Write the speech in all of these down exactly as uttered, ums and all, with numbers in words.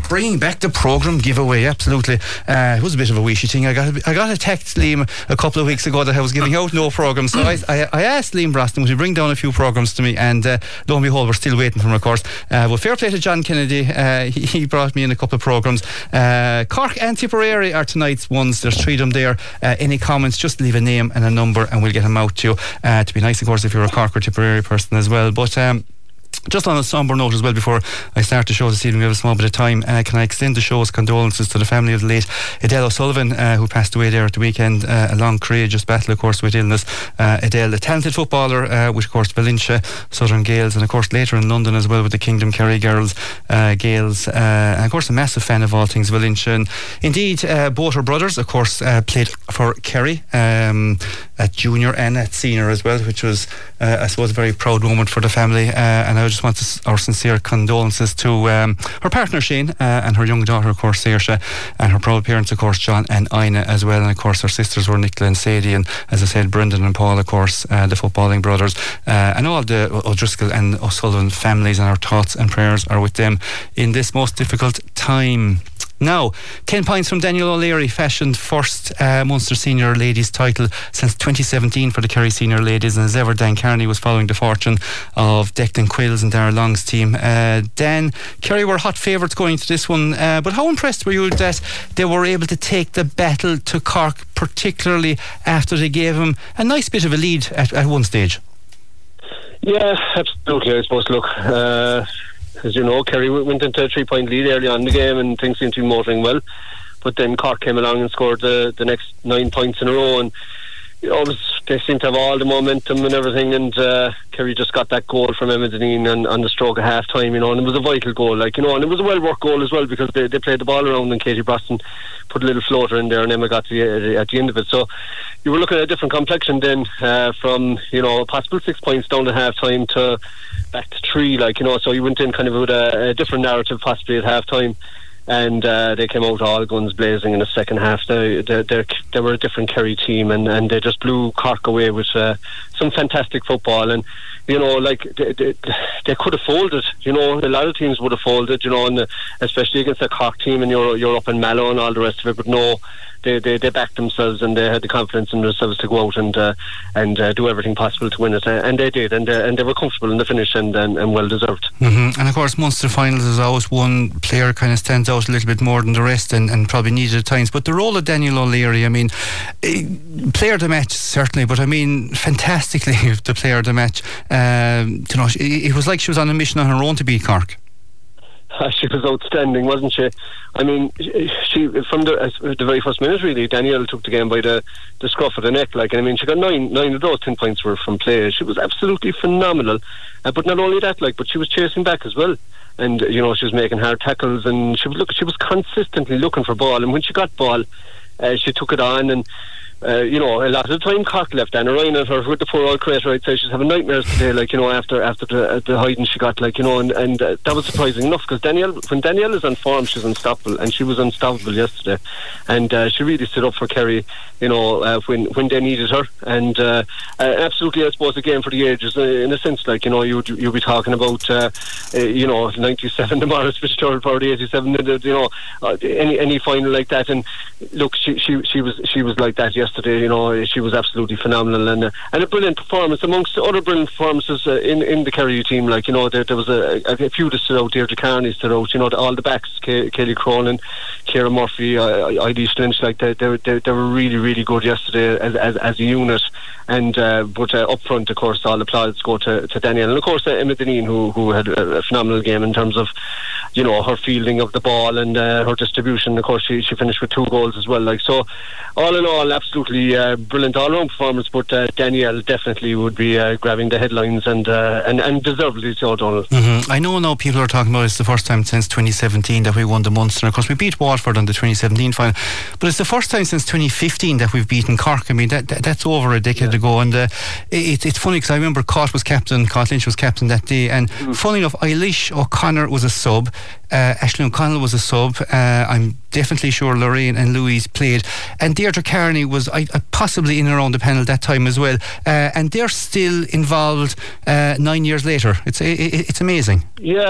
bringing back the programme giveaway, absolutely. Uh, it was a bit of a wishy thing. I got a, I got a text, Liam, a couple of weeks ago that I was giving out no programme. So I, I, I asked Liam Brosnan would he bring down a few programmes to me, and uh, lo and behold, we're still waiting for him, of course. Uh, well, fair play to John Kennedy. Uh, he, he brought me in a couple of programmes. Uh, Cork and Tipperary are tonight's ones. There's three of them there. Uh, any comments, just leave a name and a number and we'll get them out to you. Uh, to be nice, of course, if you're a Cork or Tipperary person as well. But um, just on a sombre note as well, before I start the show this evening, we have a small bit of time. Uh, can I extend the show's condolences to the family of the late Adele O'Sullivan, uh, who passed away there at the weekend. Uh, a long, courageous battle, of course, with illness. Uh, Adele, a talented footballer, uh, with, of course, Valentia, Southern Gales, and, of course, later in London as well with the Kingdom Kerry Girls, uh, Gales, uh, and, of course, a massive fan of all things Valentia. And indeed, uh, both her brothers, of course, uh, played for Kerry um, at junior and at senior as well, which was, uh, I suppose, a very proud moment for the family. Uh, and I just want to, our sincere condolences to um, her partner Shane, uh, and her young daughter, of course, Saoirse, and her proud parents, of course, John and Ina as well. And of course her sisters were Nicola and Sadie, and as I said, Brendan and Paul, of course, uh, the footballing brothers, uh, and all the O'Driscoll and O'Sullivan families. And our thoughts and prayers are with them in this most difficult time. Now, ten points from Daniel O'Leary, fashioned first uh, Munster Senior Ladies title since twenty seventeen for the Kerry Senior Ladies, and as ever, Dan Carney was following the fortune of Declan Quills and Darragh Long's team. Uh, Dan, Kerry were hot favourites going into this one, uh, but how impressed were you that they were able to take the battle to Cork, particularly after they gave them a nice bit of a lead at, at one stage? Yeah, absolutely, I suppose. Look, uh as you know, Kerry went into a three-point lead early on in the game and things seemed to be motoring well. But then Cork came along and scored the, the next nine points in a row, and you know, it was, they seemed to have all the momentum and everything, and uh, Kerry just got that goal from Emma Deneen on, on the stroke of half-time, you know, and it was a vital goal, like, you know, and it was a well-worked goal as well, because they, they played the ball around and Katie Brosnan put a little floater in there and Emma got to the, at the end of it. So you were looking at a different complexion then, uh, from, you know, a possible six points down at half-time to back to three, like, you know, so you went in kind of with a, a different narrative possibly at half-time. And uh, they came out all guns blazing in the second half. They they, they, they were a different Kerry team, and, and they just blew Cork away with uh, some fantastic football. And you know, like they, they, they could have folded. You know, a lot of teams would have folded. You know, and especially against a Cork team, and you're you're up in Mallow and all the rest of it. But no, they they, they backed themselves, and they had the confidence in themselves to go out and uh, and uh, do everything possible to win it. And they did, and they, and they were comfortable in the finish, and and, and well deserved. Mm-hmm. And of course, Munster finals is always one player kind of stands out a little bit more than the rest, and, and probably needed at times. But the role of Daniel O'Leary, I mean, player of the match certainly, but I mean, fantastically the player of the match. Um, you know, it was like she was on a mission on her own to beat Cork. She was outstanding, wasn't she? I mean, she from the the very first minute, really, Danielle took the game by the, the scruff of the neck. Like, and I mean, she got nine nine of those ten points were from play. She was absolutely phenomenal. Uh, but not only that, like, but she was chasing back as well. And you know, she was making hard tackles, and she was look. She was consistently looking for ball. And when she got ball, uh, she took it on. And uh, you know, a lot of the time Cork left Anna Ryan at her with the poor old creator. I'd say she's having nightmares today. Like, you know, after after the the hiding she got, like, you know, and and uh, that was surprising enough, because Danielle, when Danielle is on form, she's unstoppable, and she was unstoppable yesterday. And uh, she really stood up for Kerry, you know, uh, when when they needed her. And uh, uh, absolutely, I suppose, a game for the ages, uh, in a sense. Like, you know, you'd you'd be talking about, uh, uh, you know, ninety-seven, the Morris Fitzgerald Party, eighty-seven, you know, uh, any any final like that. And look, she she she was she was like that yesterday. You know, she was absolutely phenomenal, and uh, and a brilliant performance amongst other brilliant performances uh, in in the Kerry team. Like, you know, there, there was a, a few that stood out. Deirdre Carney stood out. You know, the, all the backs, Kay, Kelly Cronin, Ciara Murphy, uh, Eilish Lynch, like they, they they they were really really good yesterday as as, as a unit. And uh, but uh, up front, of course, all the plaudits go to, to Danielle, and of course uh, Emma Deneen, who who had a, a phenomenal game in terms of, you know, her fielding of the ball and uh, her distribution. Of course, she she finished with two goals as well. Like, so, all in all, absolutely uh, brilliant all-round performance. But uh, Danielle definitely would be uh, grabbing the headlines, and uh, and and deservedly so, Donald. Mm-hmm. I know now people are talking about it's the first time since twenty seventeen that we won the Munster. And of course, we beat Waterford on the twenty seventeen final, but it's the first time since twenty fifteen that we've beaten Cork. I mean, that, that that's over a decade yeah. ago, and uh, it, it's funny because I remember Cott was captain, Cott Lynch was captain that day, and mm. funny enough, Eilish O'Connor was a sub, uh, Ashley O'Connell was a sub. Uh, I'm definitely sure Lorraine and Louise played, and Deirdre Carney was I, I possibly in and around the panel that time as well. Uh, and they're still involved uh, nine years later. It's it, it's amazing. Yeah.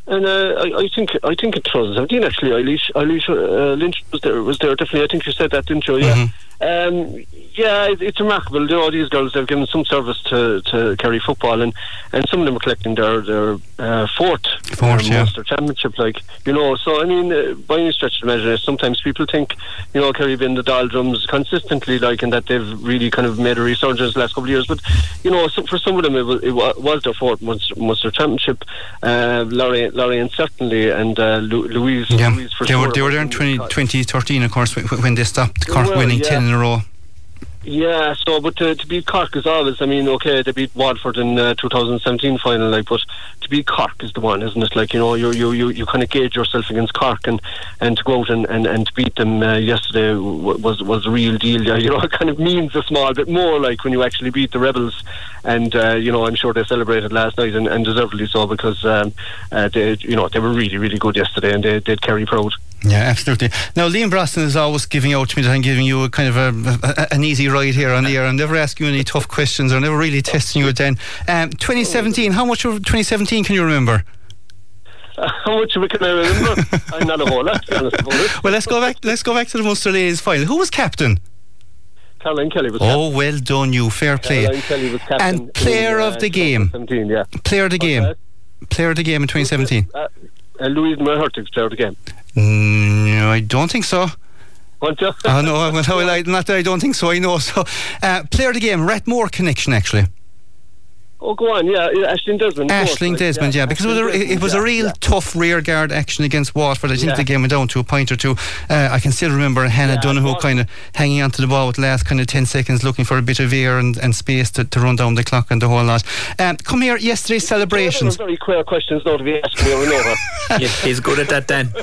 And uh, I, I think I think in two thousand seventeen actually, Eilish, Eilish uh, Lynch was there. Was there definitely? I think you said that, didn't you? Yeah. Mm-hmm. Um, yeah, it, it's remarkable. You know, these girls, they've given some service to, to Kerry football, and, and some of them are collecting their their uh, fourth, fourth yeah. Munster championship. Like, you know, so I mean, uh, by any stretch of the measure, sometimes people think, you know, Kerry have been the doldrums consistently, like, and that they've really kind of made a resurgence the last couple of years. But you know, so for some of them, it was, it was their fourth Munster, Munster championship. Uh, Laurie, Laurie, certainly, and uh, Lu- Louise. Yeah, Louise for they sure. were they were there in twenty thirteen, of course, when they stopped Cork well, winning yeah. ten in a row. Yeah, so but to, to beat Cork is always, I mean, okay, they beat Waterford in uh, two thousand seventeen final, like, but to beat Cork is the one, isn't it? Like, you know, you you you, you kind of gauge yourself against Cork, and, and to go out and, and, and to beat them uh, yesterday w- was was the real deal. Yeah, you know, it kind of means a small bit more, like, when you actually beat the Rebels, and uh, you know, I'm sure they celebrated last night, and, and deservedly so, because um, uh, they, you know, they were really really good yesterday, and they did Kerry proud. Yeah, absolutely. Now, Liam Brosnan is always giving out to me that I'm giving you a kind of a, a, an easy ride here on the air. I'm never asking you any tough questions, or never really testing you then. Um, twenty seventeen, how much of twenty seventeen can you remember? Uh, how much of it can I remember? I'm not a whole lot, to be honest about it. Well, let's go back. Let's go back to the Munster Ladies final. Who was captain? Caroline Kelly was captain. Oh, well done, you. Fair play. Caroline Kelly was captain. And player in, uh, of the game. Yeah. Player of the game. Okay. Player of the game in twenty seventeen. Uh, uh, Louise Hurtig's player of the game. Mm, no, I don't think so. Want you? Oh, no, well, I, not that I don't think so, I know. So, uh, player of the game, Rathmore connection, actually. Oh, go on, yeah, Aisling Desmond. Aisling Desmond, yeah, yeah, because Aisling it was a, it, it was yeah, a real yeah. tough rear guard action against Watford. I think yeah. the game went down to a point or two. Uh, I can still remember Hannah yeah, Donoghue kind of hanging onto the ball with the last kind of ten seconds, looking for a bit of air and, and space to, to run down the clock and the whole lot. Um, come here, yesterday's celebrations. Very queer questions now to be asking me over and over. Yeah, he's good at that, Dan.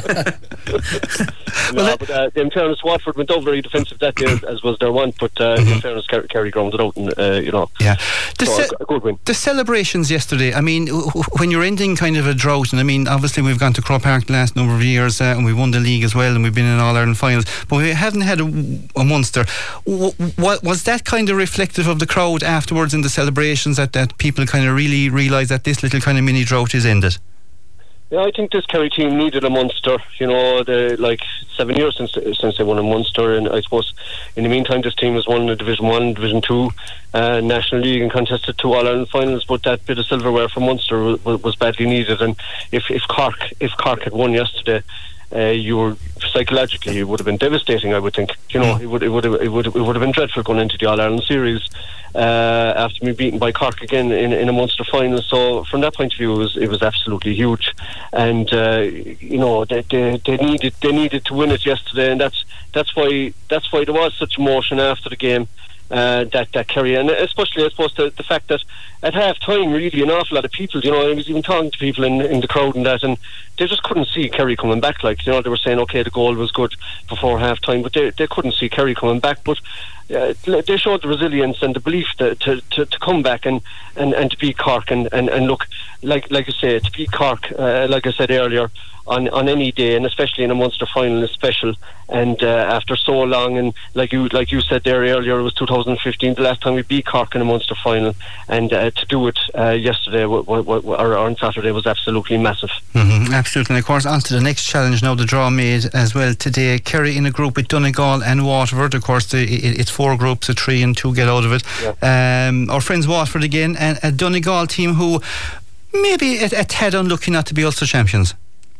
no, well, but uh, in fairness, Watford went out very defensive that day, as, as was their want, but uh, mm-hmm. in fairness, Kerry, Kerry grounded out, and, uh, you know. Yeah. The so ce- a, a good win. The celebrations yesterday, I mean, when you're ending kind of a drought, and I mean, obviously we've gone to Croke Park the last number of years, uh, and we've won the league as well, and we've been in All-Ireland finals, but we haven't had a, a Munster. W- w- was that kind of reflective of the crowd afterwards in the celebrations, that, that people kind of really realise that this little kind of mini drought is ended? Yeah, I think this Kerry team needed a Munster. You know, they, like seven years since since they won a Munster, and I suppose in the meantime this team has won the Division One, Division Two, uh, National League, and contested two All Ireland finals. But that bit of silverware from Munster was, was badly needed. And if if Cork if Cork had won yesterday, uh, you were psychologically it would have been devastating. I would think. You know, it would it would it would it would have been dreadful going into the All Ireland series. Uh, after being beaten by Cork again in, in a Munster final, so from that point of view, it was, it was absolutely huge, and uh, you know they, they they needed they needed to win it yesterday, and that's that's why that's why there was such emotion after the game. Uh, that that Kerry, and especially I suppose the, the fact that at half time really an awful lot of people, you know, I was even talking to people in, in the crowd and that, and they just couldn't see Kerry coming back. Like, you know, they were saying okay, the goal was good before half time, but they they couldn't see Kerry coming back. But uh, they showed the resilience and the belief to to, to, to come back and, and, and to beat Cork, and, and, and look, like like I say, to beat Cork, uh, like I said earlier, on on any day, and especially in a Munster final, is special. And uh, after so long, and like you like you said there earlier, it was two thousand fifteen the last time we beat Cork in a Munster final, and uh, to do it uh, yesterday w- w- w- or on Saturday was absolutely massive. Mm-hmm, absolutely. And of course, on to the next challenge now, the draw made as well today. Kerry in a group with Donegal and Waterford. Of course, the, it, it's four groups of three and two get out of it. Yeah. Um, our friends Waterford again, and a Donegal team who maybe a, a tad unlucky not to be Ulster champions.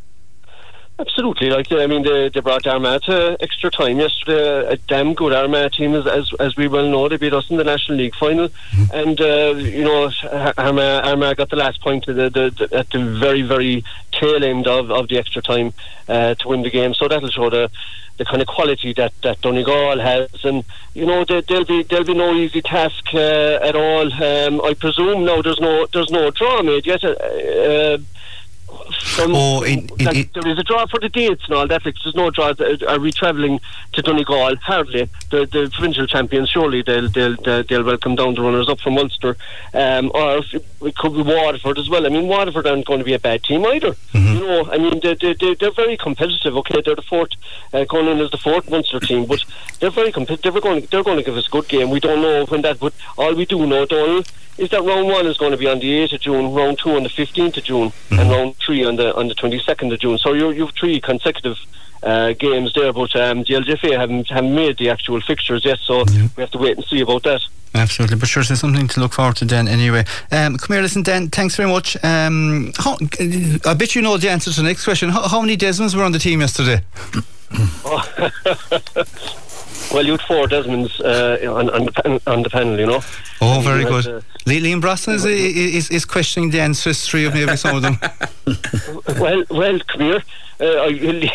Absolutely, like I mean, they, they brought Armagh to extra time yesterday. A damn good Armagh team, as, as as we well know. They beat us in the National League final, mm-hmm. and uh, you know, Armagh, Armagh got the last point at the, the, the, at the very very tail end of, of the extra time uh, to win the game. So that'll show the the kind of quality that, that Donegal has, and you know, they, they'll be there'll be no easy task uh, at all. Um, I presume no, there's no there's no draw made yet. Uh, From, oh, in, in, like, in, there is a draw for the dates and all that. Like, there's no draw. Are we travelling to Donegal? Hardly. The the provincial champions, surely they'll they'll they'll, they'll welcome down the runners up from Ulster, um, or it could be Waterford as well. I mean, Waterford aren't going to be a bad team either. Mm-hmm. You know, I mean, they they they they're very competitive. Okay, they're the fourth, uh, going in as the fourth Munster team, but they're very competitive. They're going they're going to give us a good game. We don't know when that, but all we do know, Donald, is that round one is going to be on the eighth of June, round two on the fifteenth of June, mm-hmm. and round three on the on the twenty-second of June. So you you've three consecutive uh, games there, but um, the L G F A haven't, haven't made the actual fixtures yet, so yeah. we have to wait and see about that. Absolutely, but sure, there's something to look forward to, Dan, anyway. Um, come here, listen, Dan, thanks very much. Um, how, I bet you know the answer to the next question. How, how many Desmonds were on the team yesterday? Oh. Well, you had four Desmonds uh, on, on, the pan, on the panel, you know. Oh, and very good. Uh, Liam Brosnan is, is, is questioning the ancestry of maybe some of them. well, well, come here. Uh,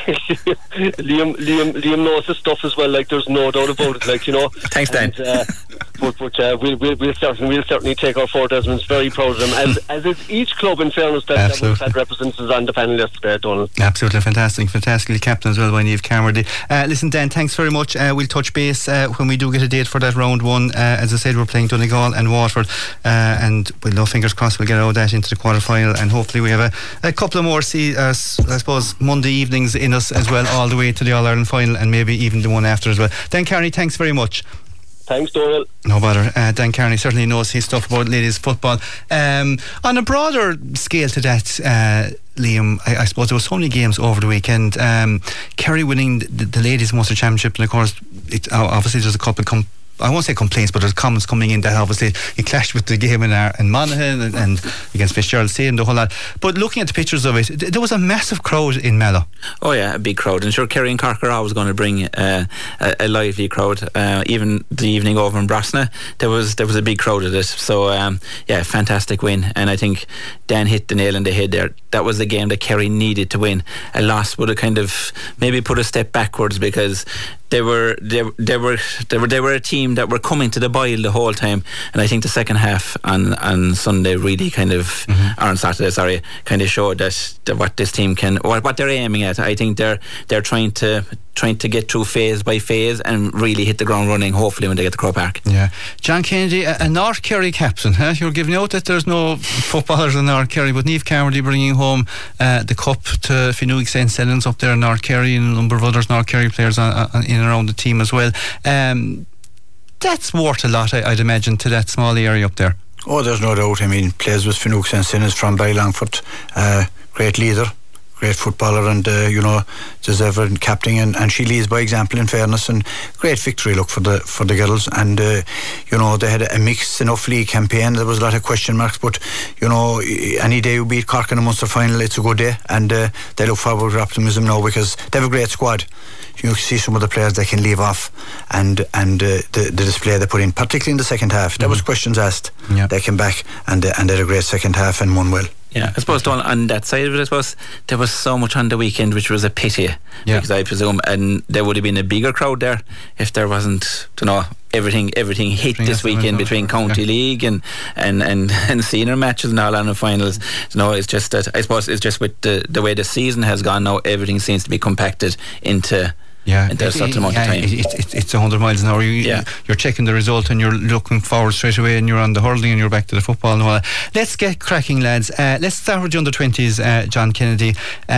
Liam, Liam, Liam knows his stuff as well. Like, there's no doubt about it. Like, you know. Thanks, Dan. And, uh, but but uh, we'll, we'll we'll certainly we'll certainly take our four Desmonds. Very proud of them, as as is each club. In fairness, that, that we've had representatives on the panel yesterday, Donald. Absolutely fantastic, fantastically captain as well by Niamh Carmody. Uh, listen, Dan, thanks very much. Uh, we'll touch base uh, when we do get a date for that round one. Uh, as I said, we're playing Donegal and Waterford, uh, and with no fingers crossed, we'll get out of that into the quarter final, and hopefully we have a, a couple of more, see, uh, I suppose, Monday evenings in us as well, all the way to the All Ireland final, and maybe even the one after as well. Dan Carney, thanks very much. Thanks, Donal. No bother. Uh, Dan Carney certainly knows his stuff about ladies football. Um, on a broader scale to that, uh, Liam, I, I suppose there were so many games over the weekend. Um, Kerry winning the, the ladies Munster Championship, and of course, it, obviously there's a couple of com- I won't say complaints, but there's comments coming in that obviously it clashed with the game in, our, in Monaghan and, and against Fitzgerald Sea and the whole lot. But looking at the pictures of it, th- there was a massive crowd in Mallow. Oh yeah, a big crowd. And sure, Kerry and Cork are always going to bring uh, a, a lively crowd. Uh, even the evening over in Brosna, there was there was a big crowd at it. So um, yeah, fantastic win. And I think Dan hit the nail on the head there. That was the game that Kerry needed to win. A loss would have kind of maybe put a step backwards, because they were they, they were they were they were a team that were coming to the bile the whole time, and I think the second half on, on Sunday really kind of mm-hmm. or on Saturday sorry kind of showed that, that what this team can what, what they're aiming at. I think they're they're trying to trying to get through phase by phase and really hit the ground running, hopefully when they get to Croke Park. Yeah. John Kennedy, a, a North Kerry captain, huh? You're giving out that there's no footballers in North Kerry, but Niamh Carmody bringing home uh, the cup to Finuig Saint Sellens up there in North Kerry, and a number of others North Kerry players on, on, in and around the team as well. Um, that's worth a lot, I, I'd imagine, to that small area up there. Oh, there's no doubt. I mean, plays with Finuig Saint Sellens from Ballylongford, uh, great leader, great footballer, and uh, you know, deserving captain, and, and she leads by example, in fairness, and great victory look for the for the girls. And uh, you know, they had a mixed enough league campaign. There was a lot of question marks, but you know, any day you beat Cork in a Munster final, it's a good day, and uh, they look forward with optimism now, because they have a great squad. You see some of the players they can leave off, and and uh, the, the display they put in, particularly in the second half. Mm-hmm. There was questions asked. Yep. They came back and uh, and they had a great second half and won well. Yeah, I suppose on that side of it, I suppose there was so much on the weekend, which was a pity, yeah. because I presume, and there would have been a bigger crowd there if there wasn't, you know, everything everything hit everything this weekend between County yeah. League and and, and, and senior matches and all on the finals. You know, it's just that I suppose it's just with the, the way the season has gone now, everything seems to be compacted into Yeah, in a certain amount yeah, of time. It, it, it's one hundred miles an hour. You, yeah. You're checking the result and you're looking forward straight away, and you're on the hurling and you're back to the football and all that. Let's get cracking, lads. Uh, let's start with the under twenties, uh, John Kennedy.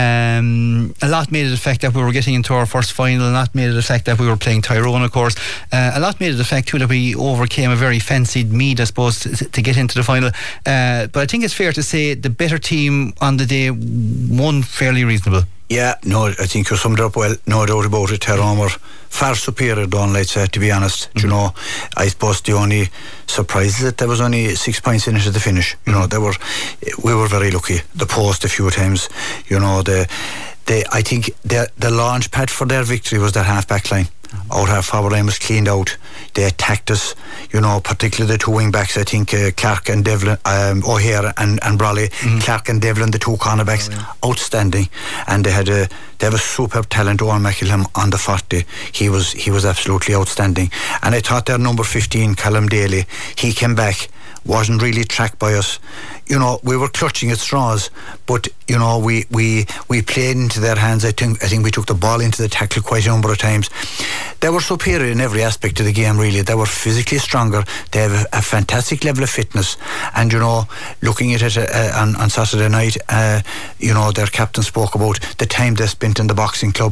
Um, a lot made of the fact that we were getting into our first final, a lot made of the fact that we were playing Tyrone, of course. Uh, a lot made of the fact too that we overcame a very fancied Meath, I suppose, to, to get into the final. Uh, but I think it's fair to say the better team on the day won fairly reasonable. Yeah, no, I think you summed it up well. No doubt about it. Tyrone were far superior, Don, let's say, to be honest. Mm-hmm. You know, I suppose the only surprise is that there was only six points in it at the finish. You know, they were, we were very lucky. The post a few times, you know, the, the I think the, the launch pad for their victory was their half-back line. Our half forward line was cleaned out. They attacked us, you know, particularly the two wing backs. I think uh, Clark and Devlin, um, O'Hare and, and Brawley, mm-hmm. Clark and Devlin, the two cornerbacks, oh, yeah. outstanding. And they had a they have a superb talent. Owen McElham on the forty, he was he was absolutely outstanding. And I thought their number fifteen, Callum Daly, he came back, wasn't really tracked by us. You know, we were clutching at straws, but you know, we we we played into their hands. I think I think we took the ball into the tackle quite a number of times. They were superior in every aspect of the game, really. They were physically stronger. They have a, a fantastic level of fitness. And you know, looking at it uh, on, on Saturday night, uh, you know, their captain spoke about the time they spent in the boxing club.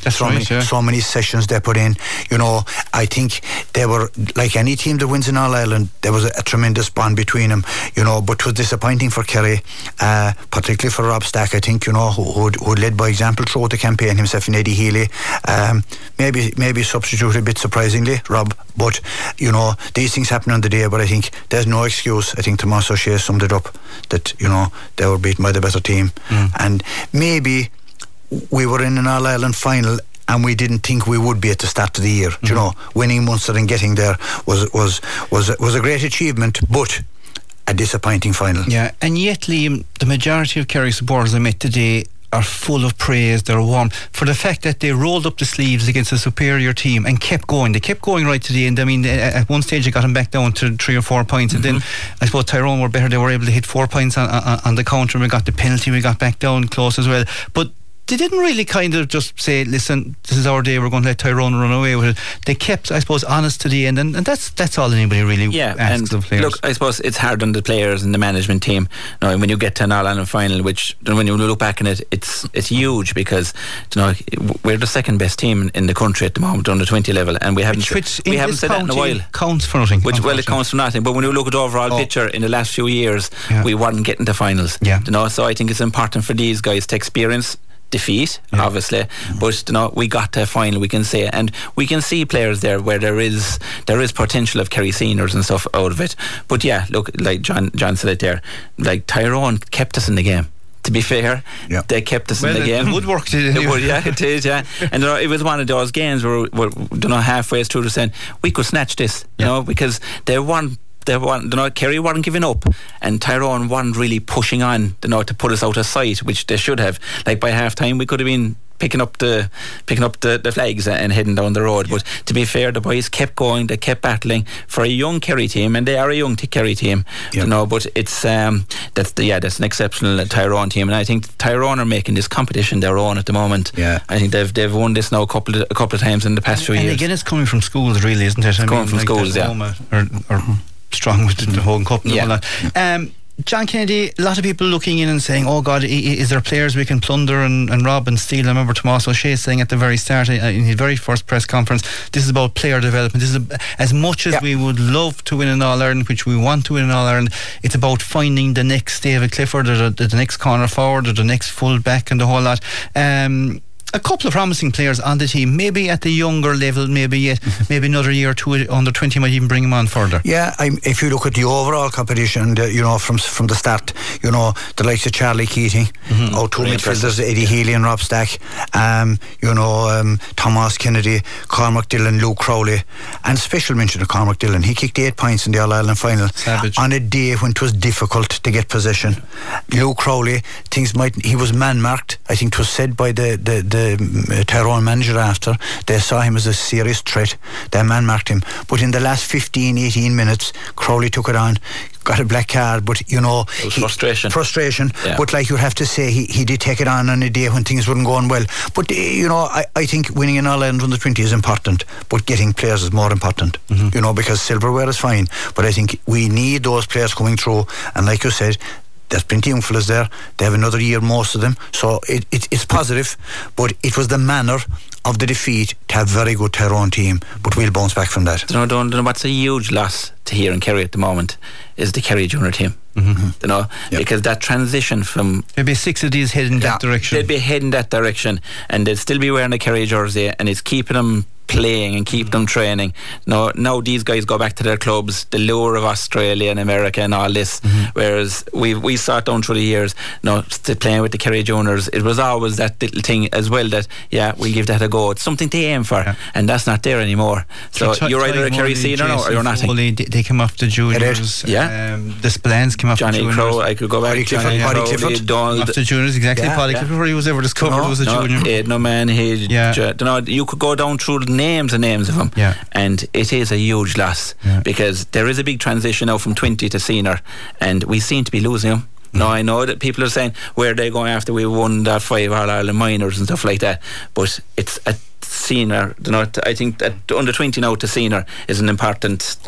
That's so right, many, yeah. so many sessions they put in. You know, I think they were like any team that wins in All Ireland. There was a, a tremendous bond between them. You know, but it was disappointing for Kerry, uh, particularly for Rob Stack. I think, you know, who who who led by example throughout the campaign. Himself and Eddie Healy, um, maybe maybe substituted a bit surprisingly, Rob. But you know, these things happen on the day. But I think there's no excuse. I think Tomás O'Shea summed it up that, you know, they were beaten by the better team, mm. and maybe we were in an All Ireland final and we didn't think we would be at the start of the year. Mm. You know, winning Munster and getting there was was was was a great achievement, but a disappointing final. Yeah, and yet, Liam, the majority of Kerry supporters I met today are full of praise. They're warm for the fact that they rolled up the sleeves against a superior team and kept going. They kept going right to the end. I mean, at one stage they got them back down to three or four points, mm-hmm. and then I suppose Tyrone were better. They were able to hit four points on, on, on the counter. We got the penalty. We got back down close as well. But they didn't really kind of just say, listen, this is our day, we're going to let Tyrone run away with it. They kept, I suppose, honest to the end, and, and that's that's all anybody really yeah, asks and of players. Look, I suppose it's hard on the players and the management team. You know, when you get to an All-Ireland final, which when you look back on it, it's it's huge, because, you know, we're the second best team in the country at the moment under twenty level, and we haven't which, which we haven't said that in a while. Counts for nothing. Which, well, it counts for nothing. But when you look at the overall oh. picture in the last few years, yeah. we weren't getting to finals. Yeah. You know, so I think it's important for these guys to experience defeat, yeah. obviously, mm-hmm. but you know, we got to a final, we can say, and we can see players there where there is there is potential of Kerry seniors and stuff out of it. But yeah, look, like John John said it there, like Tyrone kept us in the game. To be fair, yeah. they kept us well, in the game. It would work, did it? It would, yeah, it did, yeah. And you know, it was one of those games where we're, you know, halfway through the saying we could snatch this, you yeah. know, because they weren't. They weren't, you know, Kerry weren't giving up, and Tyrone weren't really pushing on, you know, to put us out of sight, which they should have. Like by half time, we could have been picking up the picking up the, the flags and heading down the road. Yeah. But to be fair, the boys kept going, they kept battling for a young Kerry team, and they are a young Kerry team, yeah. you know. But it's um, that's the, yeah, that's an exceptional Tyrone team, and I think Tyrone are making this competition their own at the moment. Yeah, I think they've they've won this now a couple of, a couple of times in the past and, few and years. And again, it's coming from schools, really, isn't it? It's I coming mean, from like schools, yeah. Roma or, or strong with the Hogan Cup and yeah. all that. Um, John Kennedy, a lot of people looking in and saying, oh God, is there players we can plunder and, and rob and steal? I remember Tomás O'Shea saying at the very start, in his very first press conference, this is about player development. This is a, as much as yeah. we would love to win in All-Ireland, which we want to win in All-Ireland, it's about finding the next David Clifford, or the, the next corner forward, or the next full back, and the whole lot. Um, a couple of promising players on the team, maybe at the younger level, maybe yet, maybe another year or two under twenty might even bring him on further. Yeah, I'm, if you look at the overall competition, the, you know, from from the start, you know, the likes of Charlie Keating, mm-hmm. our two midfielders, Eddie yeah. Healy and Rob Stack, um, you know, um, Tomás Kennedy, Cormac Dillon, Luke Crowley, and special mention of Cormac Dillon. He kicked eight points in the All-Ireland final Savage. on a day when it was difficult to get possession. Luke Crowley, things might, he was man-marked. I think it was said by the, the, the The Tyrone manager after they saw him as a serious threat. They man-marked him, but in the last fifteen, eighteen minutes, Crowley took it on, got a black card, but you know, it was he, frustration frustration yeah. but like you have to say, he, he did take it on on a day when things weren't going well. But you know, I, I think winning an All-Ireland under twenty is important, but getting players is more important, mm-hmm. you know, because silverware is fine, but I think we need those players coming through, and like you said, there's plenty of young fellas there. They have another year, most of them, so it, it, it's positive. But it was the manner of the defeat to have a very good Tyrone team, but we'll bounce back from that. You know, don't, don't know what's a huge loss to here in Kerry at the moment is the Kerry junior team. Mm-hmm. You know, yep. because that transition from maybe six of these heading yeah, that direction. They'd be heading that direction, and they'd still be wearing a Kerry jersey, and it's keeping them playing and keep them training. Now, now these guys go back to their clubs, the lure of Australia and America and all this, mm-hmm. whereas we we saw it down through the years, you know, playing with the Kerry juniors, it was always that little thing as well that, yeah, we'll give that a go. It's something to aim for, yeah. and that's not there anymore. So t- you're either a Kerry senior or you're not. They, they came off the juniors. Yeah. Um, the Splans came off Johnny the juniors. Crow, I could go back. Paddy Clifford, Johnny Paddy Crow, Clifford. Donald. Off the juniors, exactly. Yeah, Paddy yeah. Clifford, before he was ever discovered, no, was a no, junior. Ed No Man, he, yeah. you know, you could go down through the names and names of them, yeah. and it is a huge loss, yeah. because there is a big transition now from twenty to senior, and we seem to be losing them. Mm. Now I know that people are saying where are they going after we won that five All Ireland minors and stuff like that, but it's a senior, you know, I think that under twenty now to senior is an important oh,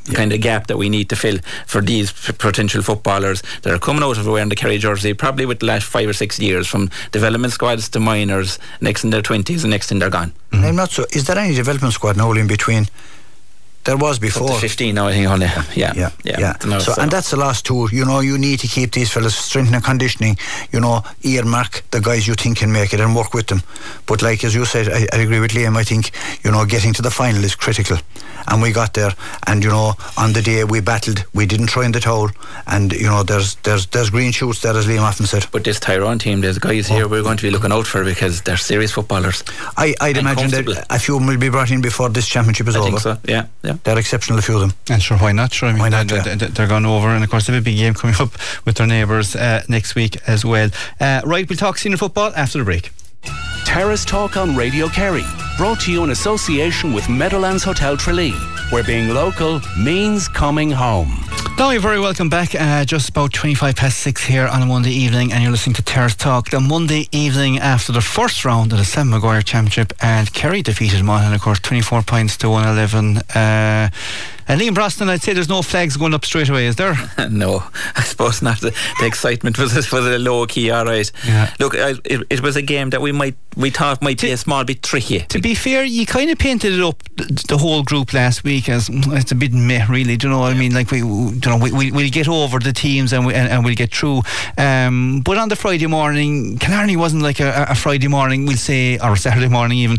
yeah. kind of gap that we need to fill for these p- potential footballers that are coming out of wearing the Kerry jersey probably with the last five or six years, from development squads to minors, next in their twenties and next in they're gone. Mm-hmm. I'm not so. Is there any development squad now in between? There was before. Up to fifteen now, I think, only. Yeah, yeah, yeah. yeah. Know, so, so, and that's the last two. You know, you need to keep these fellas strength and conditioning. You know, earmark the guys you think can make it and work with them. But like as you said, I, I agree with Liam. I think, you know, getting to the final is critical, and we got there. And you know, on the day we battled, we didn't try in the towel. And you know, there's there's there's green shoots there, as Liam often said. But this Tyrone team, there's guys oh. here we're going to be looking out for, because they're serious footballers. I, I'd imagine that a few of them will be brought in before this championship is I over. I think so. Yeah, yeah. They're exceptional. Few of them. And sure, why not? Sure, I mean, why not, they're, yeah. they're, they're gone over, and of course they have a big game coming up with their neighbours uh, next week as well. Uh, right, we'll talk senior football after the break. Terrace Talk on Radio Kerry, brought to you in association with Meadowlands Hotel Tralee, where being local means coming home. Now you're very welcome back. Uh, just about twenty-five past six here on a Monday evening, and you're listening to Terrace Talk. The Monday evening after the first round of the Sam Maguire Championship, and Kerry defeated Monaghan, of course, twenty-four points to one eleven. Uh, And Liam Brosnan, I'd say there's no flags going up straight away, is there? No, I suppose not. The, the excitement was was a low key, all right. Yeah. Look, I, it, it was a game that we might we thought might to, be a small bit tricky. To be fair, you kind of painted it up, the, the whole group last week, as it's a bit meh, really. Do you know what I mean? Like we, you know, we, we we'll get over the teams and we and, and we'll get through. Um, but on the Friday morning, Killarney wasn't like a, a Friday morning, we'll say, or a Saturday morning even.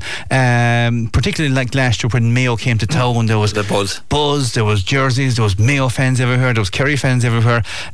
Um, particularly like last year when Mayo came to town, there was the buzz, buzz, there was jerseys. There was Mayo fans everywhere, there was Kerry fans everywhere,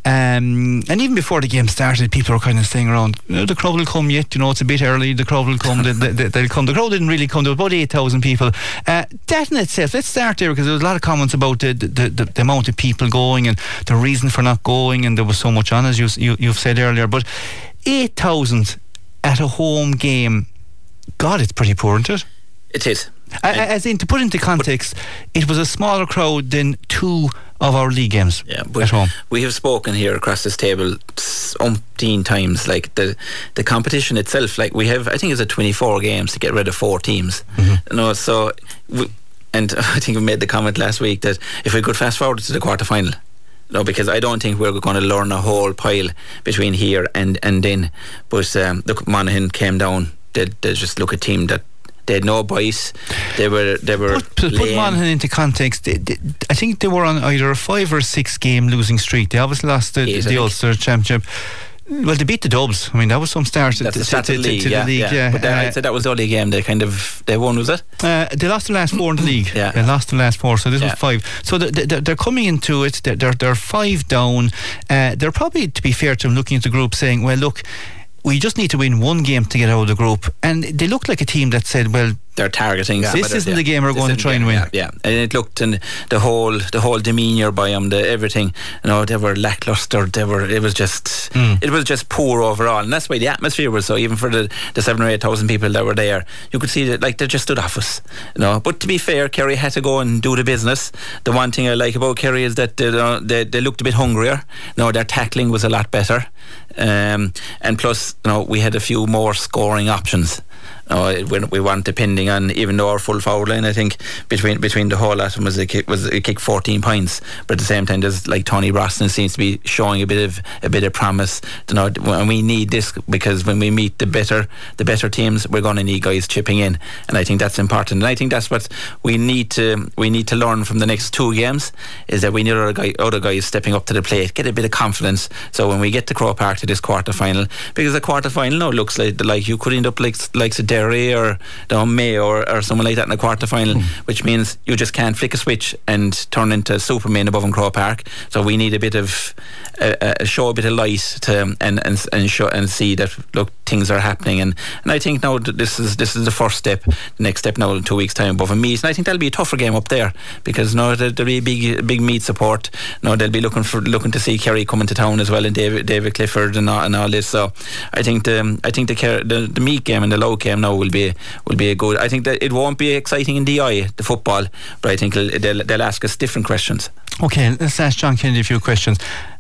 um, and even before the game started, people were kind of saying around, you know, the crowd will come yet, you know, it's a bit early, the crowd will come, they, they, they'll come. The crowd didn't really come. There was about eight thousand people. Uh, that in itself, let's start there, because there was a lot of comments about the, the, the, the amount of people going and the reason for not going, and there was so much on, as you, you, you've said earlier, but eight thousand at a home game, God, it's pretty poor, isn't it? It is. As in, to put into context, it was a smaller crowd than two of our league games yeah, but at home. We have spoken here across this table umpteen times, like the the competition itself, like we have, I think it's a twenty-four games to get rid of four teams. Mm-hmm. You know, so we, and I think we made the comment last week that if we could fast forward to the quarter final, no, because I don't think we're going to learn a whole pile between here and and then. But um, look, Monaghan came down. They, they just look a team that they had no bias. They were they were. Put, put, put Monaghan into context. They, they, I think they were on either a five or six game losing streak. They obviously lost the, Eight, the Ulster Championship. Well, they beat the Dubs. I mean, that was some start That's to, the start to, to, the league, to, to yeah, the league. yeah. Yeah, But then uh, I'd say that was the only game they kind of they won, was it? Uh, they lost the last four in the league. Yeah. They lost the last four, so this yeah. was five. So the, the, they're coming into it. They're they're, they're five down. Uh, they're probably, to be fair to them, looking at the group, saying, "Well, look, we just need to win one game to get out of the group." And they looked like a team that said, "Well, they're targeting. Yeah, this isn't yeah. the game we're this going to try and win." Yeah, yeah, and it looked, and the whole the whole demeanour by them, the everything. You know, they were lackluster. They were. It was just. Mm. It was just poor overall, and that's why the atmosphere was so. Even for the, the seven or eight thousand people that were there, you could see that like they just stood off us. You know, but to be fair, Kerry had to go and do the business. The one thing I like about Kerry is that they uh, they, they looked a bit hungrier. You know, their tackling was a lot better, um, and plus, you know, we had a few more scoring options. Uh, we, we weren't depending on, even though our full forward line, I think between between the whole lot of them was a kick was a kick fourteen points, but at the same time there's like Tony Brosnan seems to be showing a bit of a bit of promise, you know, and we need this, because when we meet the better the better teams, we're going to need guys chipping in, and I think that's important, and I think that's what we need to we need to learn from the next two games, is that we need other, guy, other guys stepping up to the plate, get a bit of confidence, so when we get to Croke Park to this quarter final, because the quarter final now looks like like you could end up like like Derry or you know, Mayo or, or someone like that in a quarter final, mm. which means you just can't flick a switch and turn into Superman above in Croke Park. So we need a bit of uh, uh, show a bit of light to and and and show and see that look, things are happening, and, and I think now this is this is the first step. The next step now in two weeks' time above a Meath, and I think that'll be a tougher game up there, because now there, there'll be big big Meath support. Now they'll be looking for looking to see Kerry coming to town as well, and David David Clifford and all, and all this. So I think the I think the the, the Meath game and the Low game now will be will be a good. I think that it won't be exciting in D I, the football, but I think they'll, they'll, they'll ask us different questions. Okay, let's ask John Kennedy a few questions.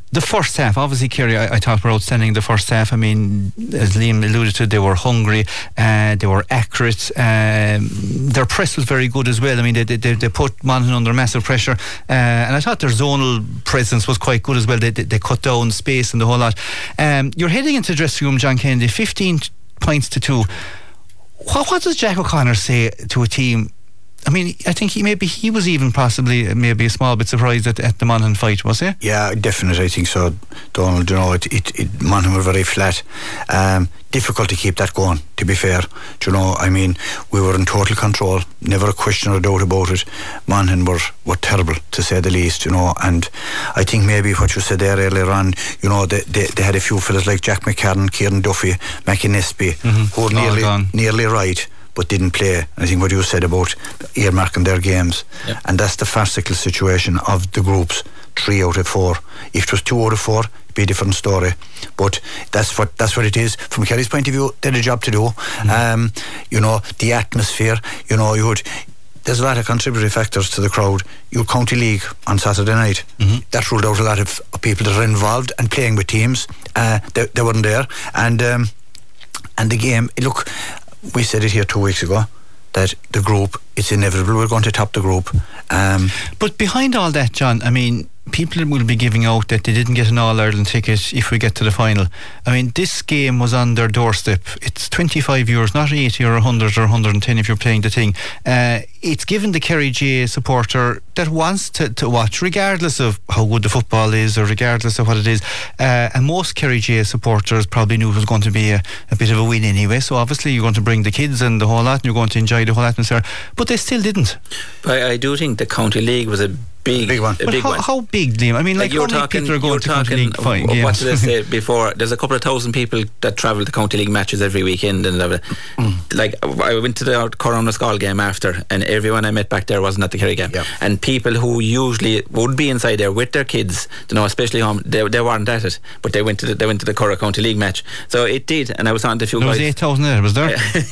the first half, obviously, Kerry, I, I thought were outstanding the first half. I mean, as Liam alluded to, they were hungry, uh, they were accurate. Um, their press was very good as well. I mean, they they, they put Monaghan under massive pressure, uh, and I thought their zonal presence was quite good as well. They they, they cut down space and the whole lot. Um, you're heading into the dressing room, John Kennedy, fifteen points to two. What, what does Jack O'Connor say to a team? I mean, I think he maybe he was even possibly maybe a small bit surprised at, at the Monaghan fight, was he? Yeah, definitely. I think so, Donald. You know, it, it, it Monaghan were very flat. Um, difficult to keep that going, to be fair. Do you know, I mean, we were in total control, never a question or a doubt about it. Monaghan were, were terrible, to say the least, you know, and I think maybe what you said there earlier on, you know, they, they, they had a few fellas like Jack McCarran, Kieran Duffy, Mackie Nesby, mm-hmm. who were nearly, nearly right, but didn't play. I think what you said about earmarking their games, yep. and that's the farcical situation of the groups. Three out of four. If it was two out of four, it'd be a different story. But that's what that's what it is. From Kerry's point of view, they had a job to do. Mm-hmm. Um, you know, the atmosphere. You know, you would. There's a lot of contributory factors to the crowd. You had County League on Saturday night. Mm-hmm. That ruled out a lot of people that are involved and playing with teams. Uh, they, they weren't there, and um, and the game. Look. We said it here two weeks ago that the group, it's inevitable we're going to top the group. Um, but behind all that, John, I mean, people will be giving out that they didn't get an All-Ireland ticket if we get to the final. I mean, this game was on their doorstep. It's twenty-five euros, not eighty or one hundred or one hundred ten if you're playing the thing. Uh, it's given the Kerry G A A supporter that wants to, to watch, regardless of how good the football is or regardless of what it is. Uh, and most Kerry G A A supporters probably knew it was going to be a, a bit of a win anyway. So obviously you're going to bring the kids and the whole lot and you're going to enjoy the whole atmosphere. But they still didn't. But I do think the County League was a Big, big one. A but big how, one. how big, Liam? I mean, like, like how many talking, people are going to County League fight games? What did I say before? There's a couple of thousand people that travel to County League matches every weekend, and mm. like I went to the Corona-Skull game after, and everyone I met back there wasn't at the Kerry game. Yep. And people who usually would be inside there with their kids, you know, especially home, they, they weren't at it, but they went to the, they went to the Corra County League match. So it did, and I was talking to a few there guys. There was eight thousand there, was there?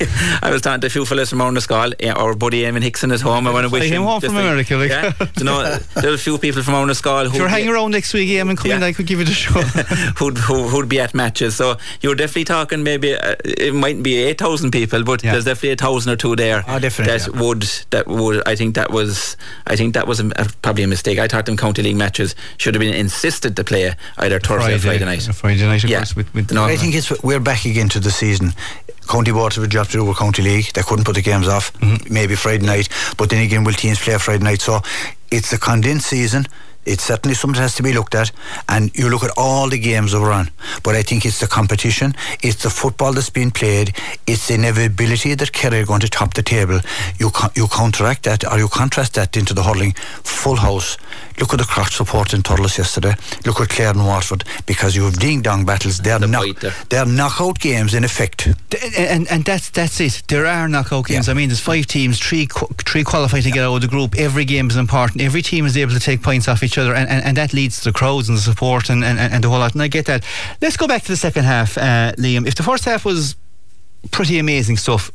I was talking to a few fellas from Corona-Skull, yeah, our buddy Eamon Hickson at home. I want to wish him home from America, like. Yeah, you know, there were a few people from Corona-Skull who if you're hanging around next week, Eamon, come yeah. in, I could give it a show. who'd, who, who'd be at matches. So you're definitely talking maybe uh, it mightn't be eight thousand people, but yeah. there's definitely a thousand or two there. Oh, definitely. That yeah. would that would I think that was I think that was a, a, probably a mistake. I thought them County League matches should have been insisted to play either Thursday Friday, or Friday night. Friday night, of yeah. course. With, with no, I think it's we're back again to the season. County Board have a job to do with County League. They couldn't put the games off. Mm-hmm. Maybe Friday night, but then again, will teams play Friday night? So it's a condensed season. It's certainly something that has to be looked at, and you look at all the games that were on, but I think it's the competition, it's the football that's being played, it's the inevitability that Kerry are going to top the table. You you counteract that, or you contrast that into the hurling full house. Look at the crowd support in Thurles yesterday. Look at Clare and Waterford, because you have ding-dong battles. They're, the knock, they're knockout games in effect. And, and, and that's that's it. There are knockout games. Yeah. I mean, there's five teams, three three qualify to get out of the group. Every game is important. Every team is able to take points off each other, and, and, and that leads to the crowds and the support and, and, and the whole lot. And I get that. Let's go back to the second half, uh, Liam. If the first half was pretty amazing stuff,